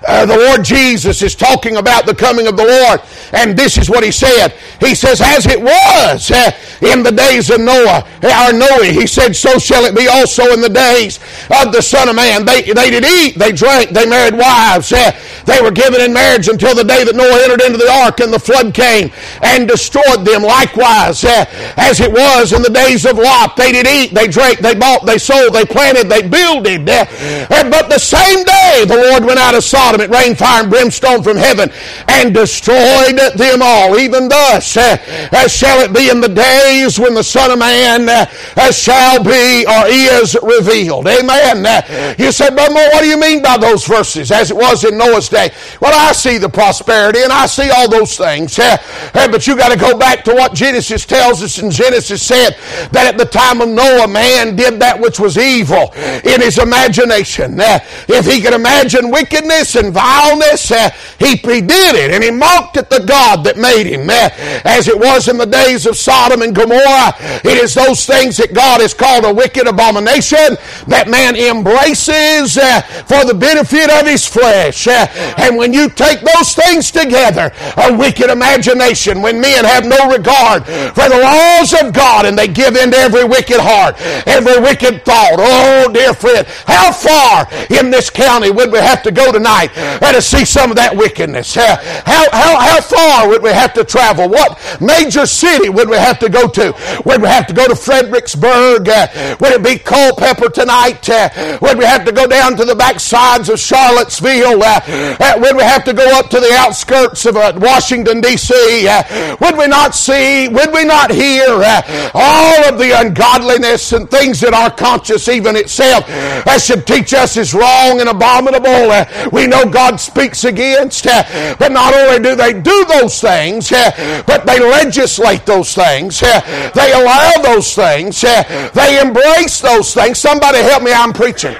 uh, the Lord Jesus is talking about the coming of the Lord, and this is what he said. He says, as it was uh, in the days of Noah, or Noah, he said, so shall it be also in the days of the Son of Man. They, they did eat, they drank, they married wives. Uh, they were given in marriage until the day that Noah entered into the ark, and the flood came and destroyed them. Likewise, uh, as it was in the days of Lot, they did eat, they drank, they bought, they sold, they planted, they builded. Uh, uh, but the same day the Lord went out of Sodom, it rained fire and brimstone from heaven and destroyed them all. Even thus uh, uh, shall it be in the days when the Son of Man uh, uh, shall be or is revealed. Amen. Uh, you say, Brother Moore, what do you mean by those verses? As it was in Noah's day. Well, I see the prosperity and I see all those things. Uh, uh, but you got to go back to what Genesis tells us. In Genesis said that at the time of Noah, man did that which was evil in his imagination. Uh, if he could imagine wickedness and vileness, uh, he, he did it, and he mocked at the God that made him. Uh, as it was in the days of Sodom and Gomorrah, it is those things that God has called a wicked abomination that man embraces uh, for the benefit of his flesh. Uh, and when you take those things together, a wicked imagination, when men have no regard for the laws of God and they give in to every wicked heart, every wicked thought. Oh, dear friend, how far in this county would we have to go tonight uh, to see some of that wickedness? Uh, how, how, how far would we have to travel? What major city would we have to go to? Would we have to go to Fredericksburg? Uh, would it be Culpeper tonight? Uh, would we have to go down to the backsides of Charlottesville? Uh, uh, would we have to go up to the outskirts of uh, Washington, D C? Uh, would we not see, would we not hear uh, all of the ungodliness and things that our conscience even itself uh, should teach us is wrong and abominable? Uh, we know God speaks against, uh, but not only do they do those things, uh, but they legislate those things. Uh, they allow those things. Uh, they embrace those things. Somebody help me, I'm preaching.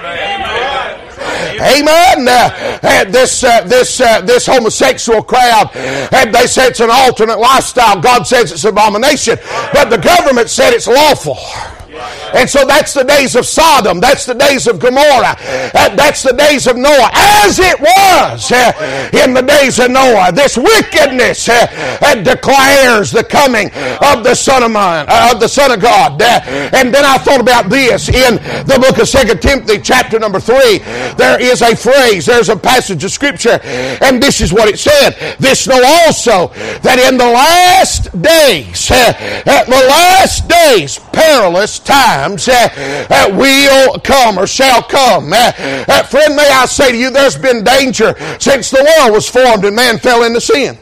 Amen. Uh, uh, this uh, this uh, this homosexual crowd, uh, they say it's an alternate lifestyle. God says it's an abomination, but the government said it's lawful. And so that's the days of Sodom. That's the days of Gomorrah. Uh, that's the days of Noah. As it was uh, in the days of Noah, this wickedness uh, uh, declares the coming of the Son of Man, uh, of the Son of God. Uh, and then I thought about this in the book of Second Timothy, chapter number three. There is a phrase, there's a passage of Scripture, and this is what it said. This know also that in the last days, uh, at the last days, perilous times uh, uh, will come or shall come. Uh, uh, friend, may I say to you, there's been danger since the world was formed and man fell into sin.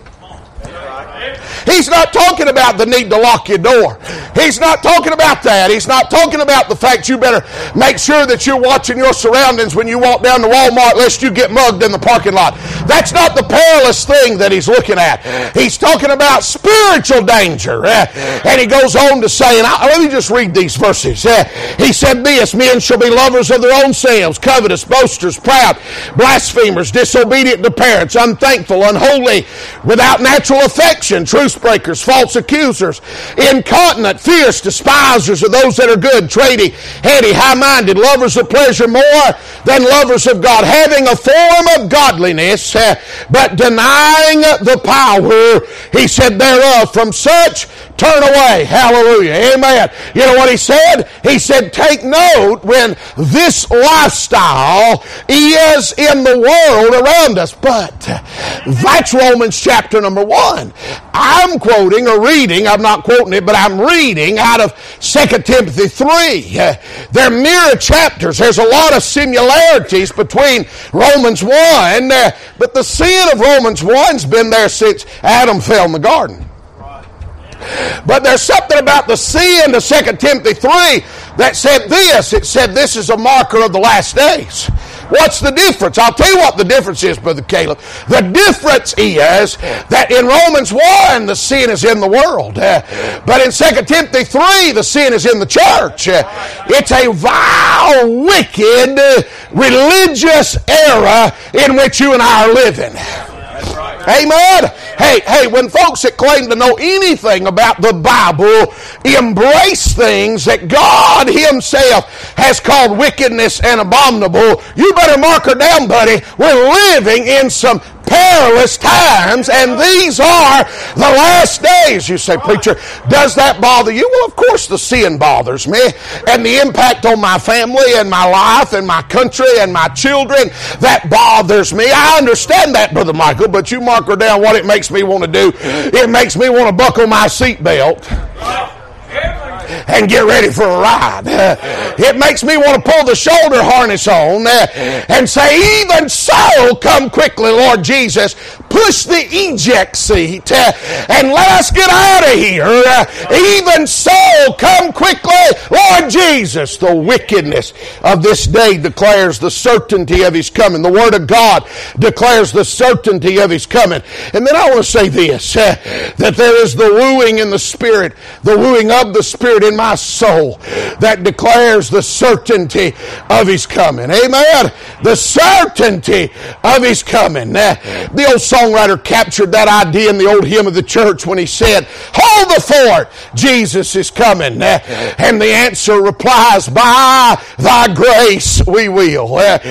He's not talking about the need to lock your door. He's not talking about that. He's not talking about the fact you better make sure that you're watching your surroundings when you walk down to Walmart lest you get mugged in the parking lot. That's not the perilous thing that he's looking at. He's talking about spiritual danger. Uh, and he goes on to say, and I, let me just read these verses. Uh, he said this, men shall be lovers of their own selves, covetous, boasters, proud, blasphemers, disobedient to parents, unthankful, unholy, without natural affection, truth breakers, false accusers, incontinent, fierce, despisers of those that are good, tradie, heady, high-minded, lovers of pleasure more than lovers of God, having a form of godliness, uh, but denying the power, he said, thereof. From such turn away. Hallelujah. Amen. You know what he said? He said, take note when this lifestyle is in the world around us. But that's Romans chapter number one. I'm quoting or reading, I'm not quoting it, but I'm reading out of Second Timothy three. Uh, they're mirror chapters. There's a lot of similarities between Romans one, uh, but the sin of Romans one's been there since Adam fell in the garden. But there's something about the sin of Second Timothy three that said this. It said this is a marker of the last days. What's the difference? I'll tell you what the difference is, Brother Caleb. The difference is that in Romans one, the sin is in the world. Uh, but in Second Timothy three, the sin is in the church. Uh, it's a vile, wicked, uh, religious era in which you and I are living. Amen. Hey, hey, when folks that claim to know anything about the Bible embrace things that God Himself has called wickedness and abominable, you better mark her down, buddy. We're living in some perilous times, and these are the last days. You say, preacher, does that bother you? Well, of course the sin bothers me, and the impact on my family and my life and my country and my children, that bothers me. I understand that, Brother Michael, but you mark her down what it makes me want to do. It makes me want to buckle my seatbelt and get ready for a ride. It makes me want to pull the shoulder harness on and say, even so, come quickly, Lord Jesus. Push the eject seat and let us get out of here. Even so, come quickly, Lord Jesus. The wickedness of this day declares the certainty of His coming. The Word of God declares the certainty of His coming. And then I want to say this, that there is the wooing in the Spirit, the wooing of the Spirit in my soul that declares the certainty of His coming. Amen. The certainty of His coming. The old songwriter captured that idea in the old hymn of the church when he said, hold the fort, Jesus is coming. And the answer replies, by Thy grace we will.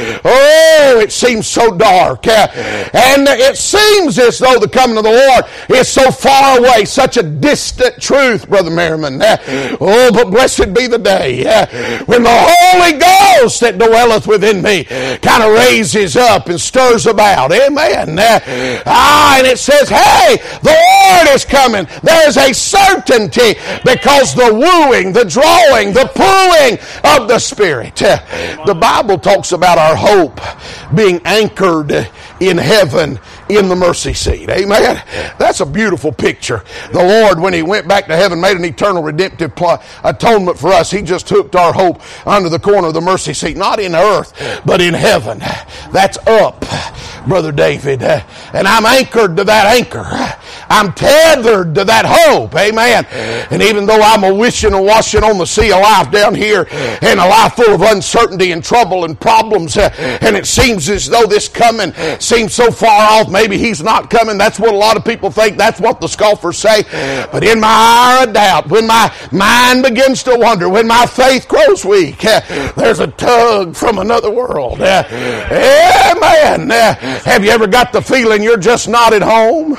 Oh, it seems so dark. And it seems as though the coming of the Lord is so far away, such a distant truth, Brother Merriman. Oh, but blessed be the day when the Holy Ghost that dwelleth within me kind of raises up and stirs about. Amen. Ah, and it says, hey, the Lord is coming. There's a certainty because the wooing, the drawing, the pulling of the Spirit. The Bible talks about our hope being anchored in heaven in the mercy seat. Amen. That's a beautiful picture. The Lord, when He went back to heaven, made an eternal redemptive pl- atonement for us. He just hooked our hope under the corner of the mercy seat. Not in earth, but in heaven. That's up, Brother David. And I'm anchored to that anchor. I'm tethered to that hope. Amen. And even though I'm a wishing and washing on the sea of life down here, and a life full of uncertainty and trouble and problems, and it seems as though this coming seems so far off, maybe He's not coming. That's what a lot of people think. That's what the scoffers say. But in my hour of doubt, when my mind begins to wonder, when my faith grows weak, there's a tug from another world. Amen. Have you ever got the feeling you're just not at home?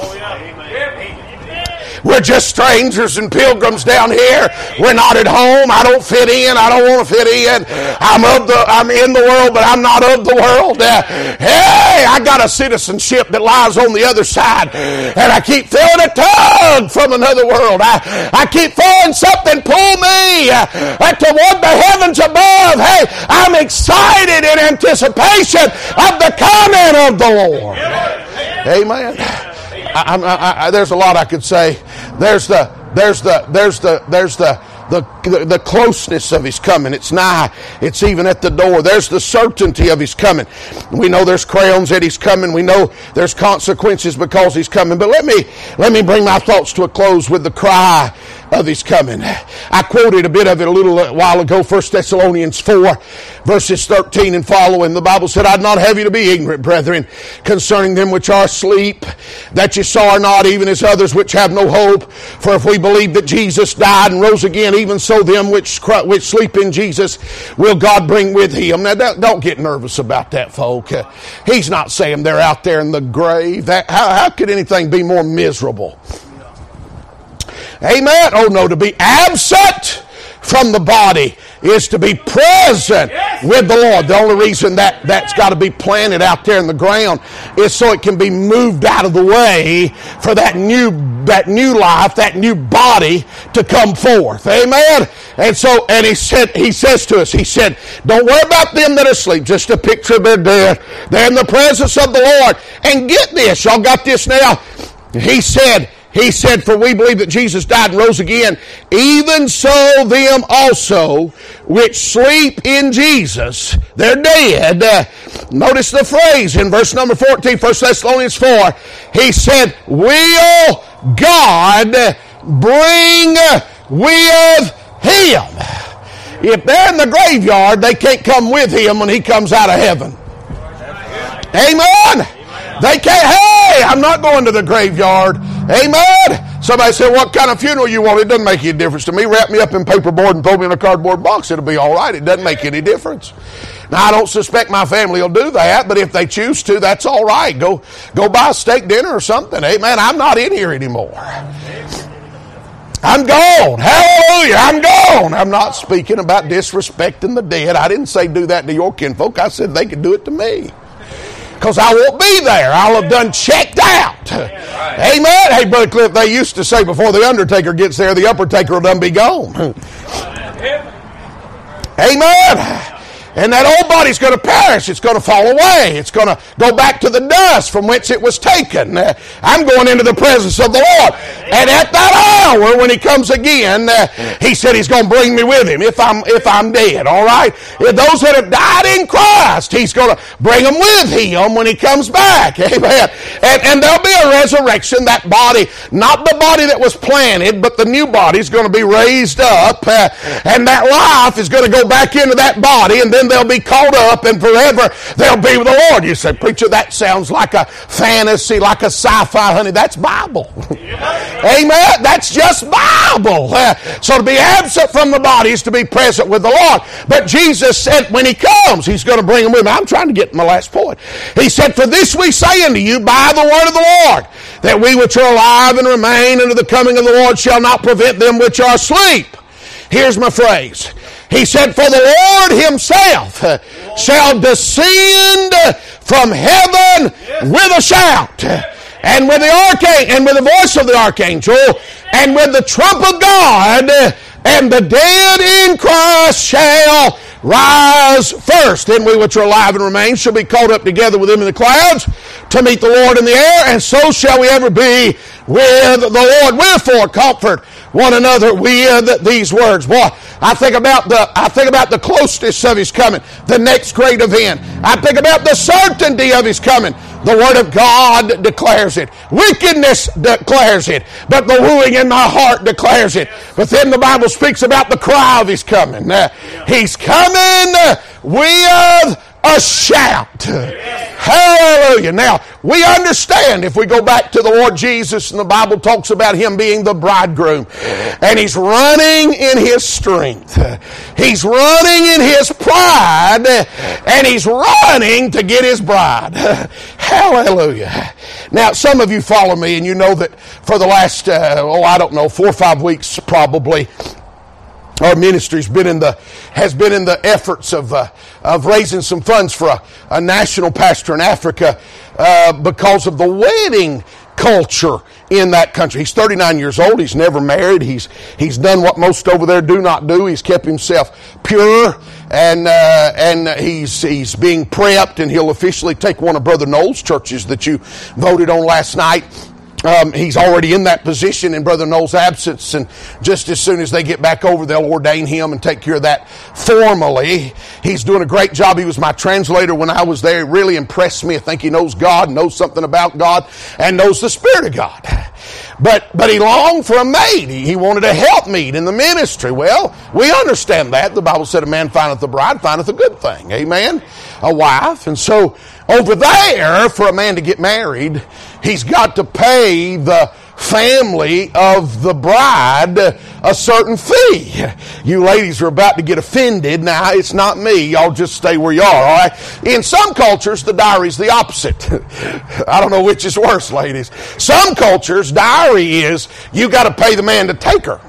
We're just strangers and pilgrims down here. We're not at home. I don't fit in. I don't want to fit in. I'm of the. I'm in the world, but I'm not of the world. Uh, hey, I got a citizenship that lies on the other side, and I keep feeling a tug from another world. I, I keep feeling something pull me uh, toward the heavens above. Hey, I'm excited in anticipation of the coming of the Lord. Amen. I, I, I, there's a lot I could say. There's the, there's the, there's the, there's the, the, the, the closeness of His coming. It's nigh. It's even at the door. There's the certainty of His coming. We know there's crowns at His coming. We know there's consequences because He's coming. But let me, let me bring my thoughts to a close with the cry of His coming. I quoted a bit of it a little while ago, First Thessalonians four, verses thirteen and following. The Bible said, I'd not have you to be ignorant, brethren, concerning them which are asleep, that ye sorrow not, even as others which have no hope. For if we believe that Jesus died and rose again, even so them which, which sleep in Jesus will God bring with Him. Now, don't get nervous about that, folk. He's not saying they're out there in the grave. That, how, how could anything be more miserable? Amen. Oh no, to be absent from the body is to be present with the Lord. The only reason that that's got to be planted out there in the ground is so it can be moved out of the way for that new that new life, that new body to come forth. Amen. And so, and he said, he says to us, he said, don't worry about them that are asleep. Just a picture of their death. They're in the presence of the Lord. And get this, y'all got this now? He said, He said, for we believe that Jesus died and rose again, even so them also which sleep in Jesus, they're dead. Uh, notice the phrase in verse number fourteen, First Thessalonians four. He said, will God bring with Him? If they're in the graveyard, they can't come with Him when He comes out of heaven. Amen. They can't, hey, I'm not going to the graveyard. Amen. Somebody said, what kind of funeral you want? It doesn't make any difference to me. Wrap me up in paperboard and throw me in a cardboard box. It'll be all right. It doesn't make any difference. Now, I don't suspect my family will do that, but if they choose to, that's all right. Go, go buy a steak dinner or something. Amen. I'm not in here anymore. I'm gone. Hallelujah. I'm gone. I'm not speaking about disrespecting the dead. I didn't say do that to your kinfolk. I said they could do it to me. Because I won't be there. I'll have done checked out. Amen. Hey, Brother Cliff, they used to say before the undertaker gets there, the upper taker will done be gone. Amen. And that old body's going to perish. It's going to fall away. It's going to go back to the dust from whence it was taken. Uh, I'm going into the presence of the Lord. And at that hour, when he comes again, uh, he said he's going to bring me with him if I'm if I'm dead. All right? If those that have died in Christ, he's going to bring them with him when he comes back. Amen. And, and there'll be a resurrection. That body, not the body that was planted, but the new body is going to be raised up. Uh, and that life is going to go back into that body, and then they'll be caught up, and forever they'll be with the Lord. You say, preacher, that sounds like a fantasy, like a sci-fi. Honey, that's Bible. Amen. That's just Bible. Uh, so to be absent from the body is to be present with the Lord. But Jesus said when he comes, he's going to bring them with him. I'm trying to get to my last point. He said, for this we say unto you by the word of the Lord, that we which are alive and remain unto the coming of the Lord shall not prevent them which are asleep. Here's my phrase. He said, for the Lord himself shall descend from heaven with a shout, and with the archangel, and with the voice of the archangel, and with the trump of God, and the dead in Christ shall rise first. Then we which are alive and remain shall be caught up together with him in the clouds to meet the Lord in the air, and so shall we ever be with the Lord. Wherefore comfort one another with these words. Boy, I think about the I think about the closeness of his coming, the next great event. I think about the certainty of his coming. The Word of God declares it. Wickedness declares it. But the wooing in my heart declares it. But then the Bible speaks about the cry of his coming. Uh, he's coming with a shout. Hallelujah. Now, we understand if we go back to the Lord Jesus, and the Bible talks about him being the bridegroom, and he's running in his strength. He's running in his pride, and he's running to get his bride. Hallelujah. Now, some of you follow me, and you know that for the last, uh, oh, I don't know, four or five weeks probably, our ministry's been in the has been in the efforts of uh, of raising some funds for a, a national pastor in Africa uh, because of the wedding culture in that country. He's thirty-nine years old. He's never married. He's he's done what most over there do not do. He's kept himself pure, and uh, and he's he's being prepped, and he'll officially take one of Brother Noel's churches that you voted on last night. Um, he's already in that position in Brother Noel's absence, and just as soon as they get back over, they'll ordain him and take care of that formally. He's doing a great job. He was my translator when I was there. He really impressed me. I think he knows God, knows something about God, and knows the Spirit of God. But but he longed for a mate. He, he wanted a helpmeet in the ministry. Well, we understand that. The Bible said a man findeth a bride, findeth a good thing. Amen? A wife. And so over there, for a man to get married, he's got to pay the family of the bride a certain fee. You ladies are about to get offended. Now, it's not me. Y'all just stay where you are, all right? In some cultures, the dowry's the opposite. I don't know which is worse, ladies. Some cultures, dowry is you got to pay the man to take her.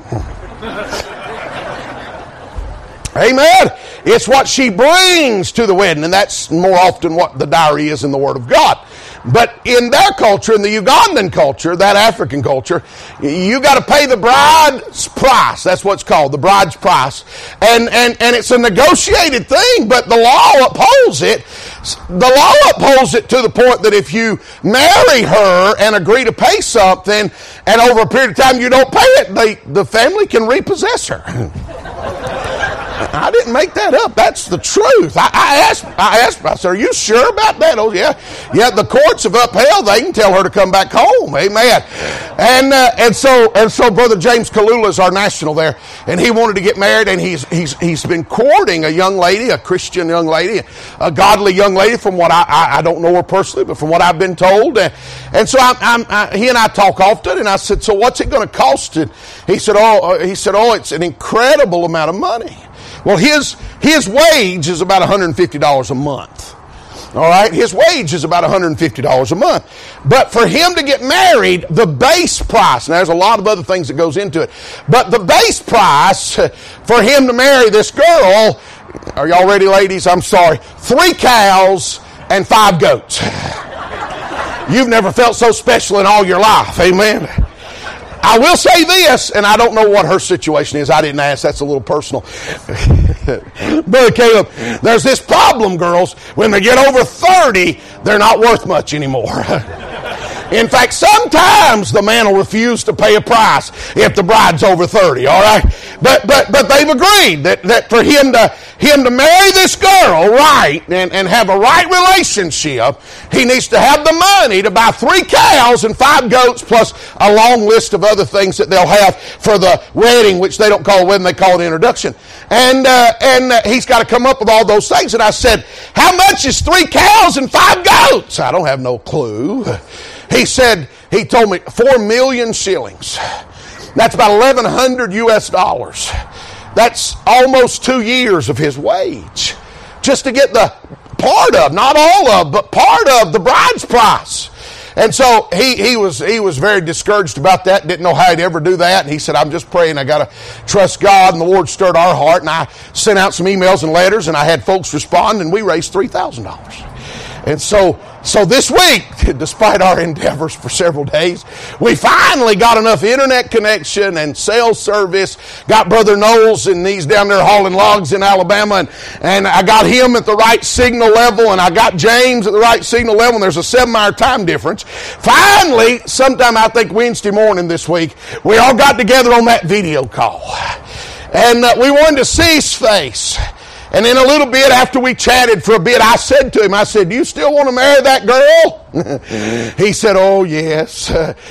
Amen. It's what she brings to the wedding, and that's more often what the dowry is in the Word of God. But in their culture, in the Ugandan culture, that African culture, you got to pay the bride's price. That's what it's called, the bride's price. And, and, and it's a negotiated thing, but the law upholds it. The law upholds it to the point that if you marry her and agree to pay something, and over a period of time you don't pay it, they, the family can repossess her. I didn't make that up. That's the truth. I, I asked, I asked, I said, are you sure about that? Oh, yeah. Yeah, the courts have upheld. They can tell her to come back home. Amen. And uh, and so and so Brother James Kalula is our national there, and he wanted to get married, and he's he's he's been courting a young lady, a Christian young lady, a godly young lady, from what I, I, I don't know her personally, but from what I've been told. And, and so I'm, I'm, I, he and I talk often, and I said, so what's it going to cost? And he said, oh, he said, oh, it's an incredible amount of money. Well, his his wage is about one hundred fifty dollars a month. All right, his wage is about one hundred fifty dollars a month. But for him to get married, the base price, now there's a lot of other things that goes into it, but the base price for him to marry this girl, are y'all ready, ladies? I'm sorry. Three cows and five goats. You've never felt so special in all your life. Amen. I will say this, and I don't know what her situation is. I didn't ask. That's a little personal. Brother Caleb, there's this problem, girls. When they get over thirty, they're not worth much anymore. In fact, sometimes the man will refuse to pay a price if the bride's over thirty, all right? But but but they've agreed that, that for him to him to marry this girl right and, and have a right relationship, he needs to have the money to buy three cows and five goats plus a long list of other things that they'll have for the wedding, which they don't call a wedding, they call an introduction. And uh, and uh, he's got to come up with all those things. And I said, how much is three cows and five goats? I don't have no clue. He said, he told me four million shillings. That's about eleven hundred U S dollars. That's almost two years of his wage. Just to get the part of, not all of, but part of the bride's price. And so he, he was he was very discouraged about that, didn't know how he'd ever do that. And he said, I'm just praying, I got to trust God. And the Lord stirred our heart. And I sent out some emails and letters, and I had folks respond, and we raised three thousand dollars. And so, so this week, despite our endeavors for several days, we finally got enough internet connection and cell service, got Brother Knowles, and he's down there hauling logs in Alabama, and, and I got him at the right signal level, and I got James at the right signal level, and there's a seven-hour time difference. Finally, sometime I think Wednesday morning this week, we all got together on that video call. And uh, we wanted to see his face. And in a little bit, after we chatted for a bit, I said to him, I said, do you still want to marry that girl? He said, oh, yes.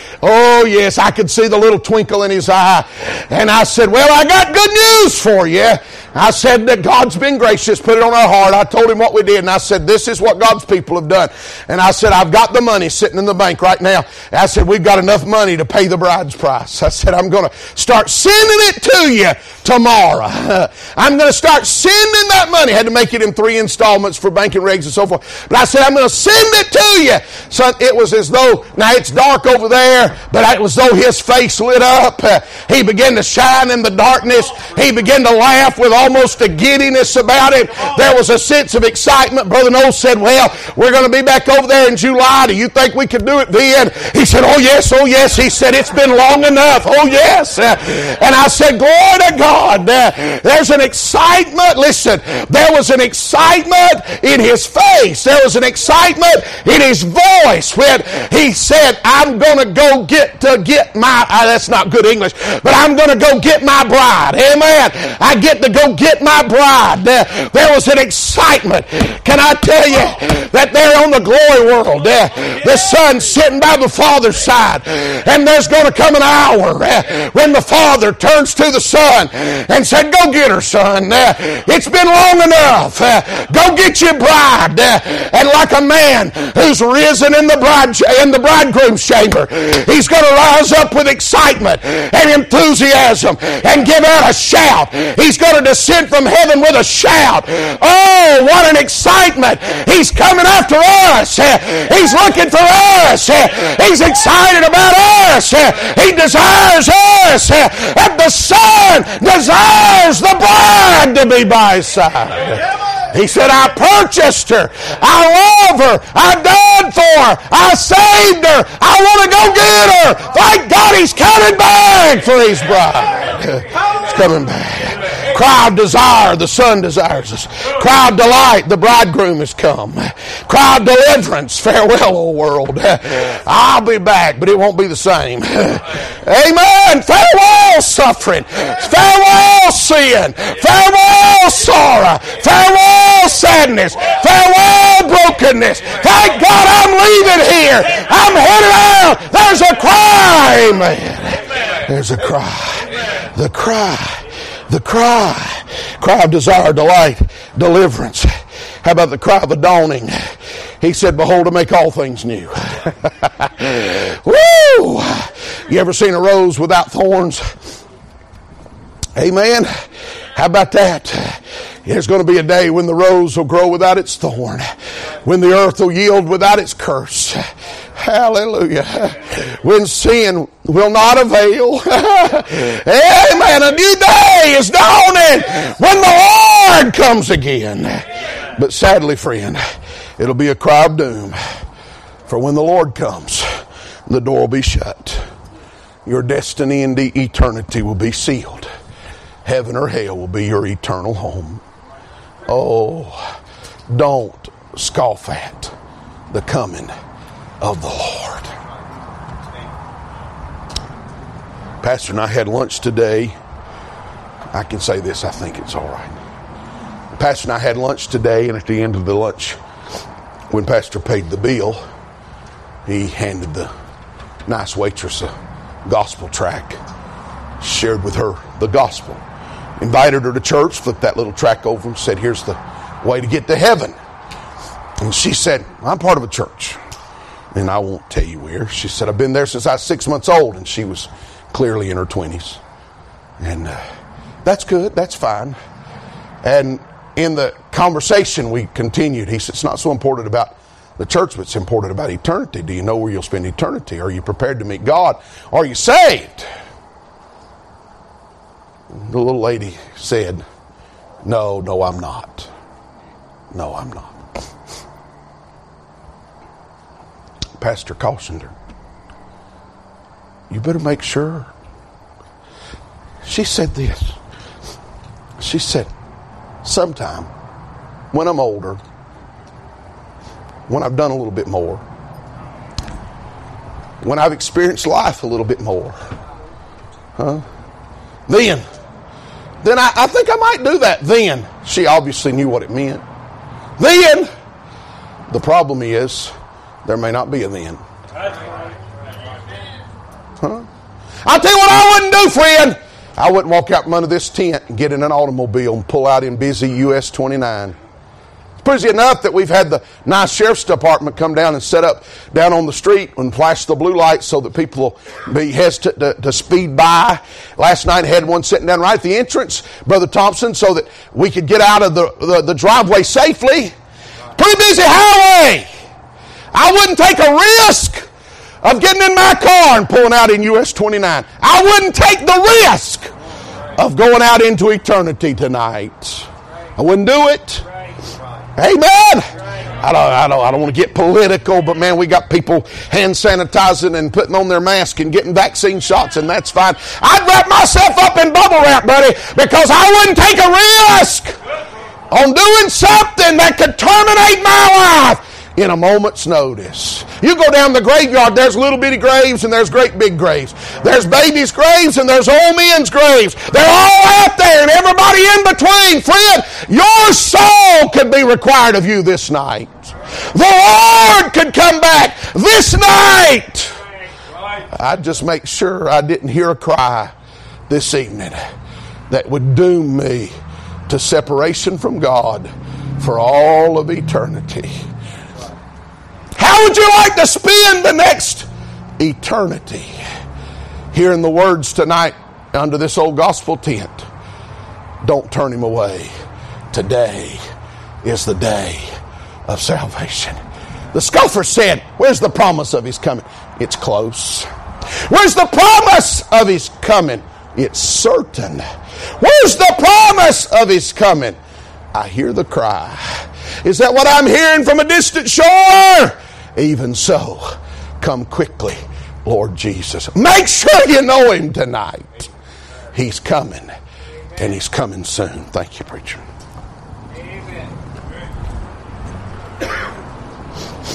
Oh, yes. I could see the little twinkle in his eye. And I said, well, I got good news for you. I said that God's been gracious, put it on our heart. I told him what we did, and I said, this is what God's people have done. And I said, I've got the money sitting in the bank right now. I said, we've got enough money to pay the bride's price. I said, I'm going to start sending it to you tomorrow. I'm going to start sending that money. I had to make it in three installments for banking regs and so forth. But I said, I'm going to send it to you. So it was as though, now it's dark over there, but it was as though his face lit up. Uh, he began to shine in the darkness. He began to laugh with almost a giddiness about it. There was a sense of excitement. Brother Knowles said, well, we're going to be back over there in July. Do you think we could do it then? He said, oh yes, oh yes. He said, it's been long enough. Oh yes. Uh, and I said, glory to God. Uh, there's an excitement. Listen, there was an excitement in his face. There was an excitement in his voice when he said, I'm going to go get to get my, uh, that's not good English, but I'm going to go get my bride. Amen. I get to go get my bride. There, there was an excitement. Can I tell you that there on the glory world, uh, the Son's sitting by the Father's side, and there's going to come an hour uh, when the Father turns to the Son and said, go get her, son. Uh, it's been long enough. Uh, go get your bride. Uh, and like a man who's risen in the bride in the bridegroom's chamber, he's going to rise up with excitement and enthusiasm and give out a shout. He's going to descend from heaven with a shout. Oh, what an excitement. He's coming after us. Uh, he's looking for us. Uh, he's excited about us. Uh, he desires us. Uh, and the Son desires the bride to be by his side. He said, I purchased her. I love her. I died for her. I saved her. I want to go get her. Thank God he's coming back for his bride. He's coming back. Cry of desire, the Son desires us. Cry of delight, the bridegroom has come. Cry of deliverance, farewell, old world. I'll be back, but it won't be the same. Amen. Farewell, suffering. Farewell, sin. Farewell, Farewell sorrow. Farewell sadness. Farewell brokenness. Thank God I'm leaving here. I'm headed out. There's a cry. Amen. There's a cry. The cry. The cry. Cry of desire, delight, deliverance. How about the cry of a dawning? He said, behold, to make all things new. Woo! You ever seen a rose without thorns? Amen. How about that? There's going to be a day when the rose will grow without its thorn. When the earth will yield without its curse. Hallelujah. When sin will not avail. Amen. A new day is dawning when the Lord comes again. But sadly, friend, it'll be a cry of doom. For when the Lord comes, the door will be shut. Your destiny and eternity will be sealed. Heaven or hell will be your eternal home. Oh, don't scoff at the coming of the Lord. Pastor and I had lunch today. I can say this, I think it's all right. Pastor and I had lunch today, and at the end of the lunch, when Pastor paid the bill, he handed the nice waitress a gospel tract, shared with her the gospel, invited her to church, flipped that little tract over and said, here's the way to get to heaven. And she said, I'm part of a church. And I won't tell you where. She said, I've been there since I was six months old. And she was clearly in her twenties. And uh, that's good. That's fine. And in the conversation we continued, he said, it's not so important about the church, but it's important about eternity. Do you know where you'll spend eternity? Are you prepared to meet God? Are you saved? The little lady said, no, no, I'm not. No, I'm not. Pastor cautioned her. You better make sure. She said this. She said, sometime when I'm older, when I've done a little bit more, when I've experienced life a little bit more, huh? Then, then I, I think I might do that. Then, she obviously knew what it meant. Then, the problem is, there may not be a then. Huh? I'll tell you what I wouldn't do, friend. I wouldn't walk out from under this tent and get in an automobile and pull out in busy U S twenty-nine. It's pretty enough that we've had the nice sheriff's department come down and set up down on the street and flash the blue lights so that people will be hesitant to, to speed by. Last night I had one sitting down right at the entrance, Brother Thompson, so that we could get out of the, the, the driveway safely. Pretty busy highway. I wouldn't take a risk of getting in my car and pulling out in U S twenty-nine. I wouldn't take the risk of going out into eternity tonight. I wouldn't do it. Amen. I don't, I don't, I don't want to get political, but man, we got people hand sanitizing and putting on their mask and getting vaccine shots, and that's fine. I'd wrap myself up in bubble wrap, buddy, because I wouldn't take a risk on doing something that could terminate my life in a moment's notice. You go down the graveyard, there's little bitty graves and there's great big graves. There's babies' graves and there's old men's graves. They're all out there and everybody in between. Friend, your soul could be required of you this night. The Lord could come back this night. I'd just make sure I didn't hear a cry this evening that would doom me to separation from God for all of eternity. How would you like to spend the next eternity? Hearing the words tonight under this old gospel tent. Don't turn him away. Today is the day of salvation. The scoffer said, where's the promise of his coming? It's close. Where's the promise of his coming? It's certain. Where's the promise of his coming? I hear the cry. Is that what I'm hearing from a distant shore? Even so, come quickly, Lord Jesus. Make sure you know him tonight. He's coming, and he's coming soon. Thank you, preacher.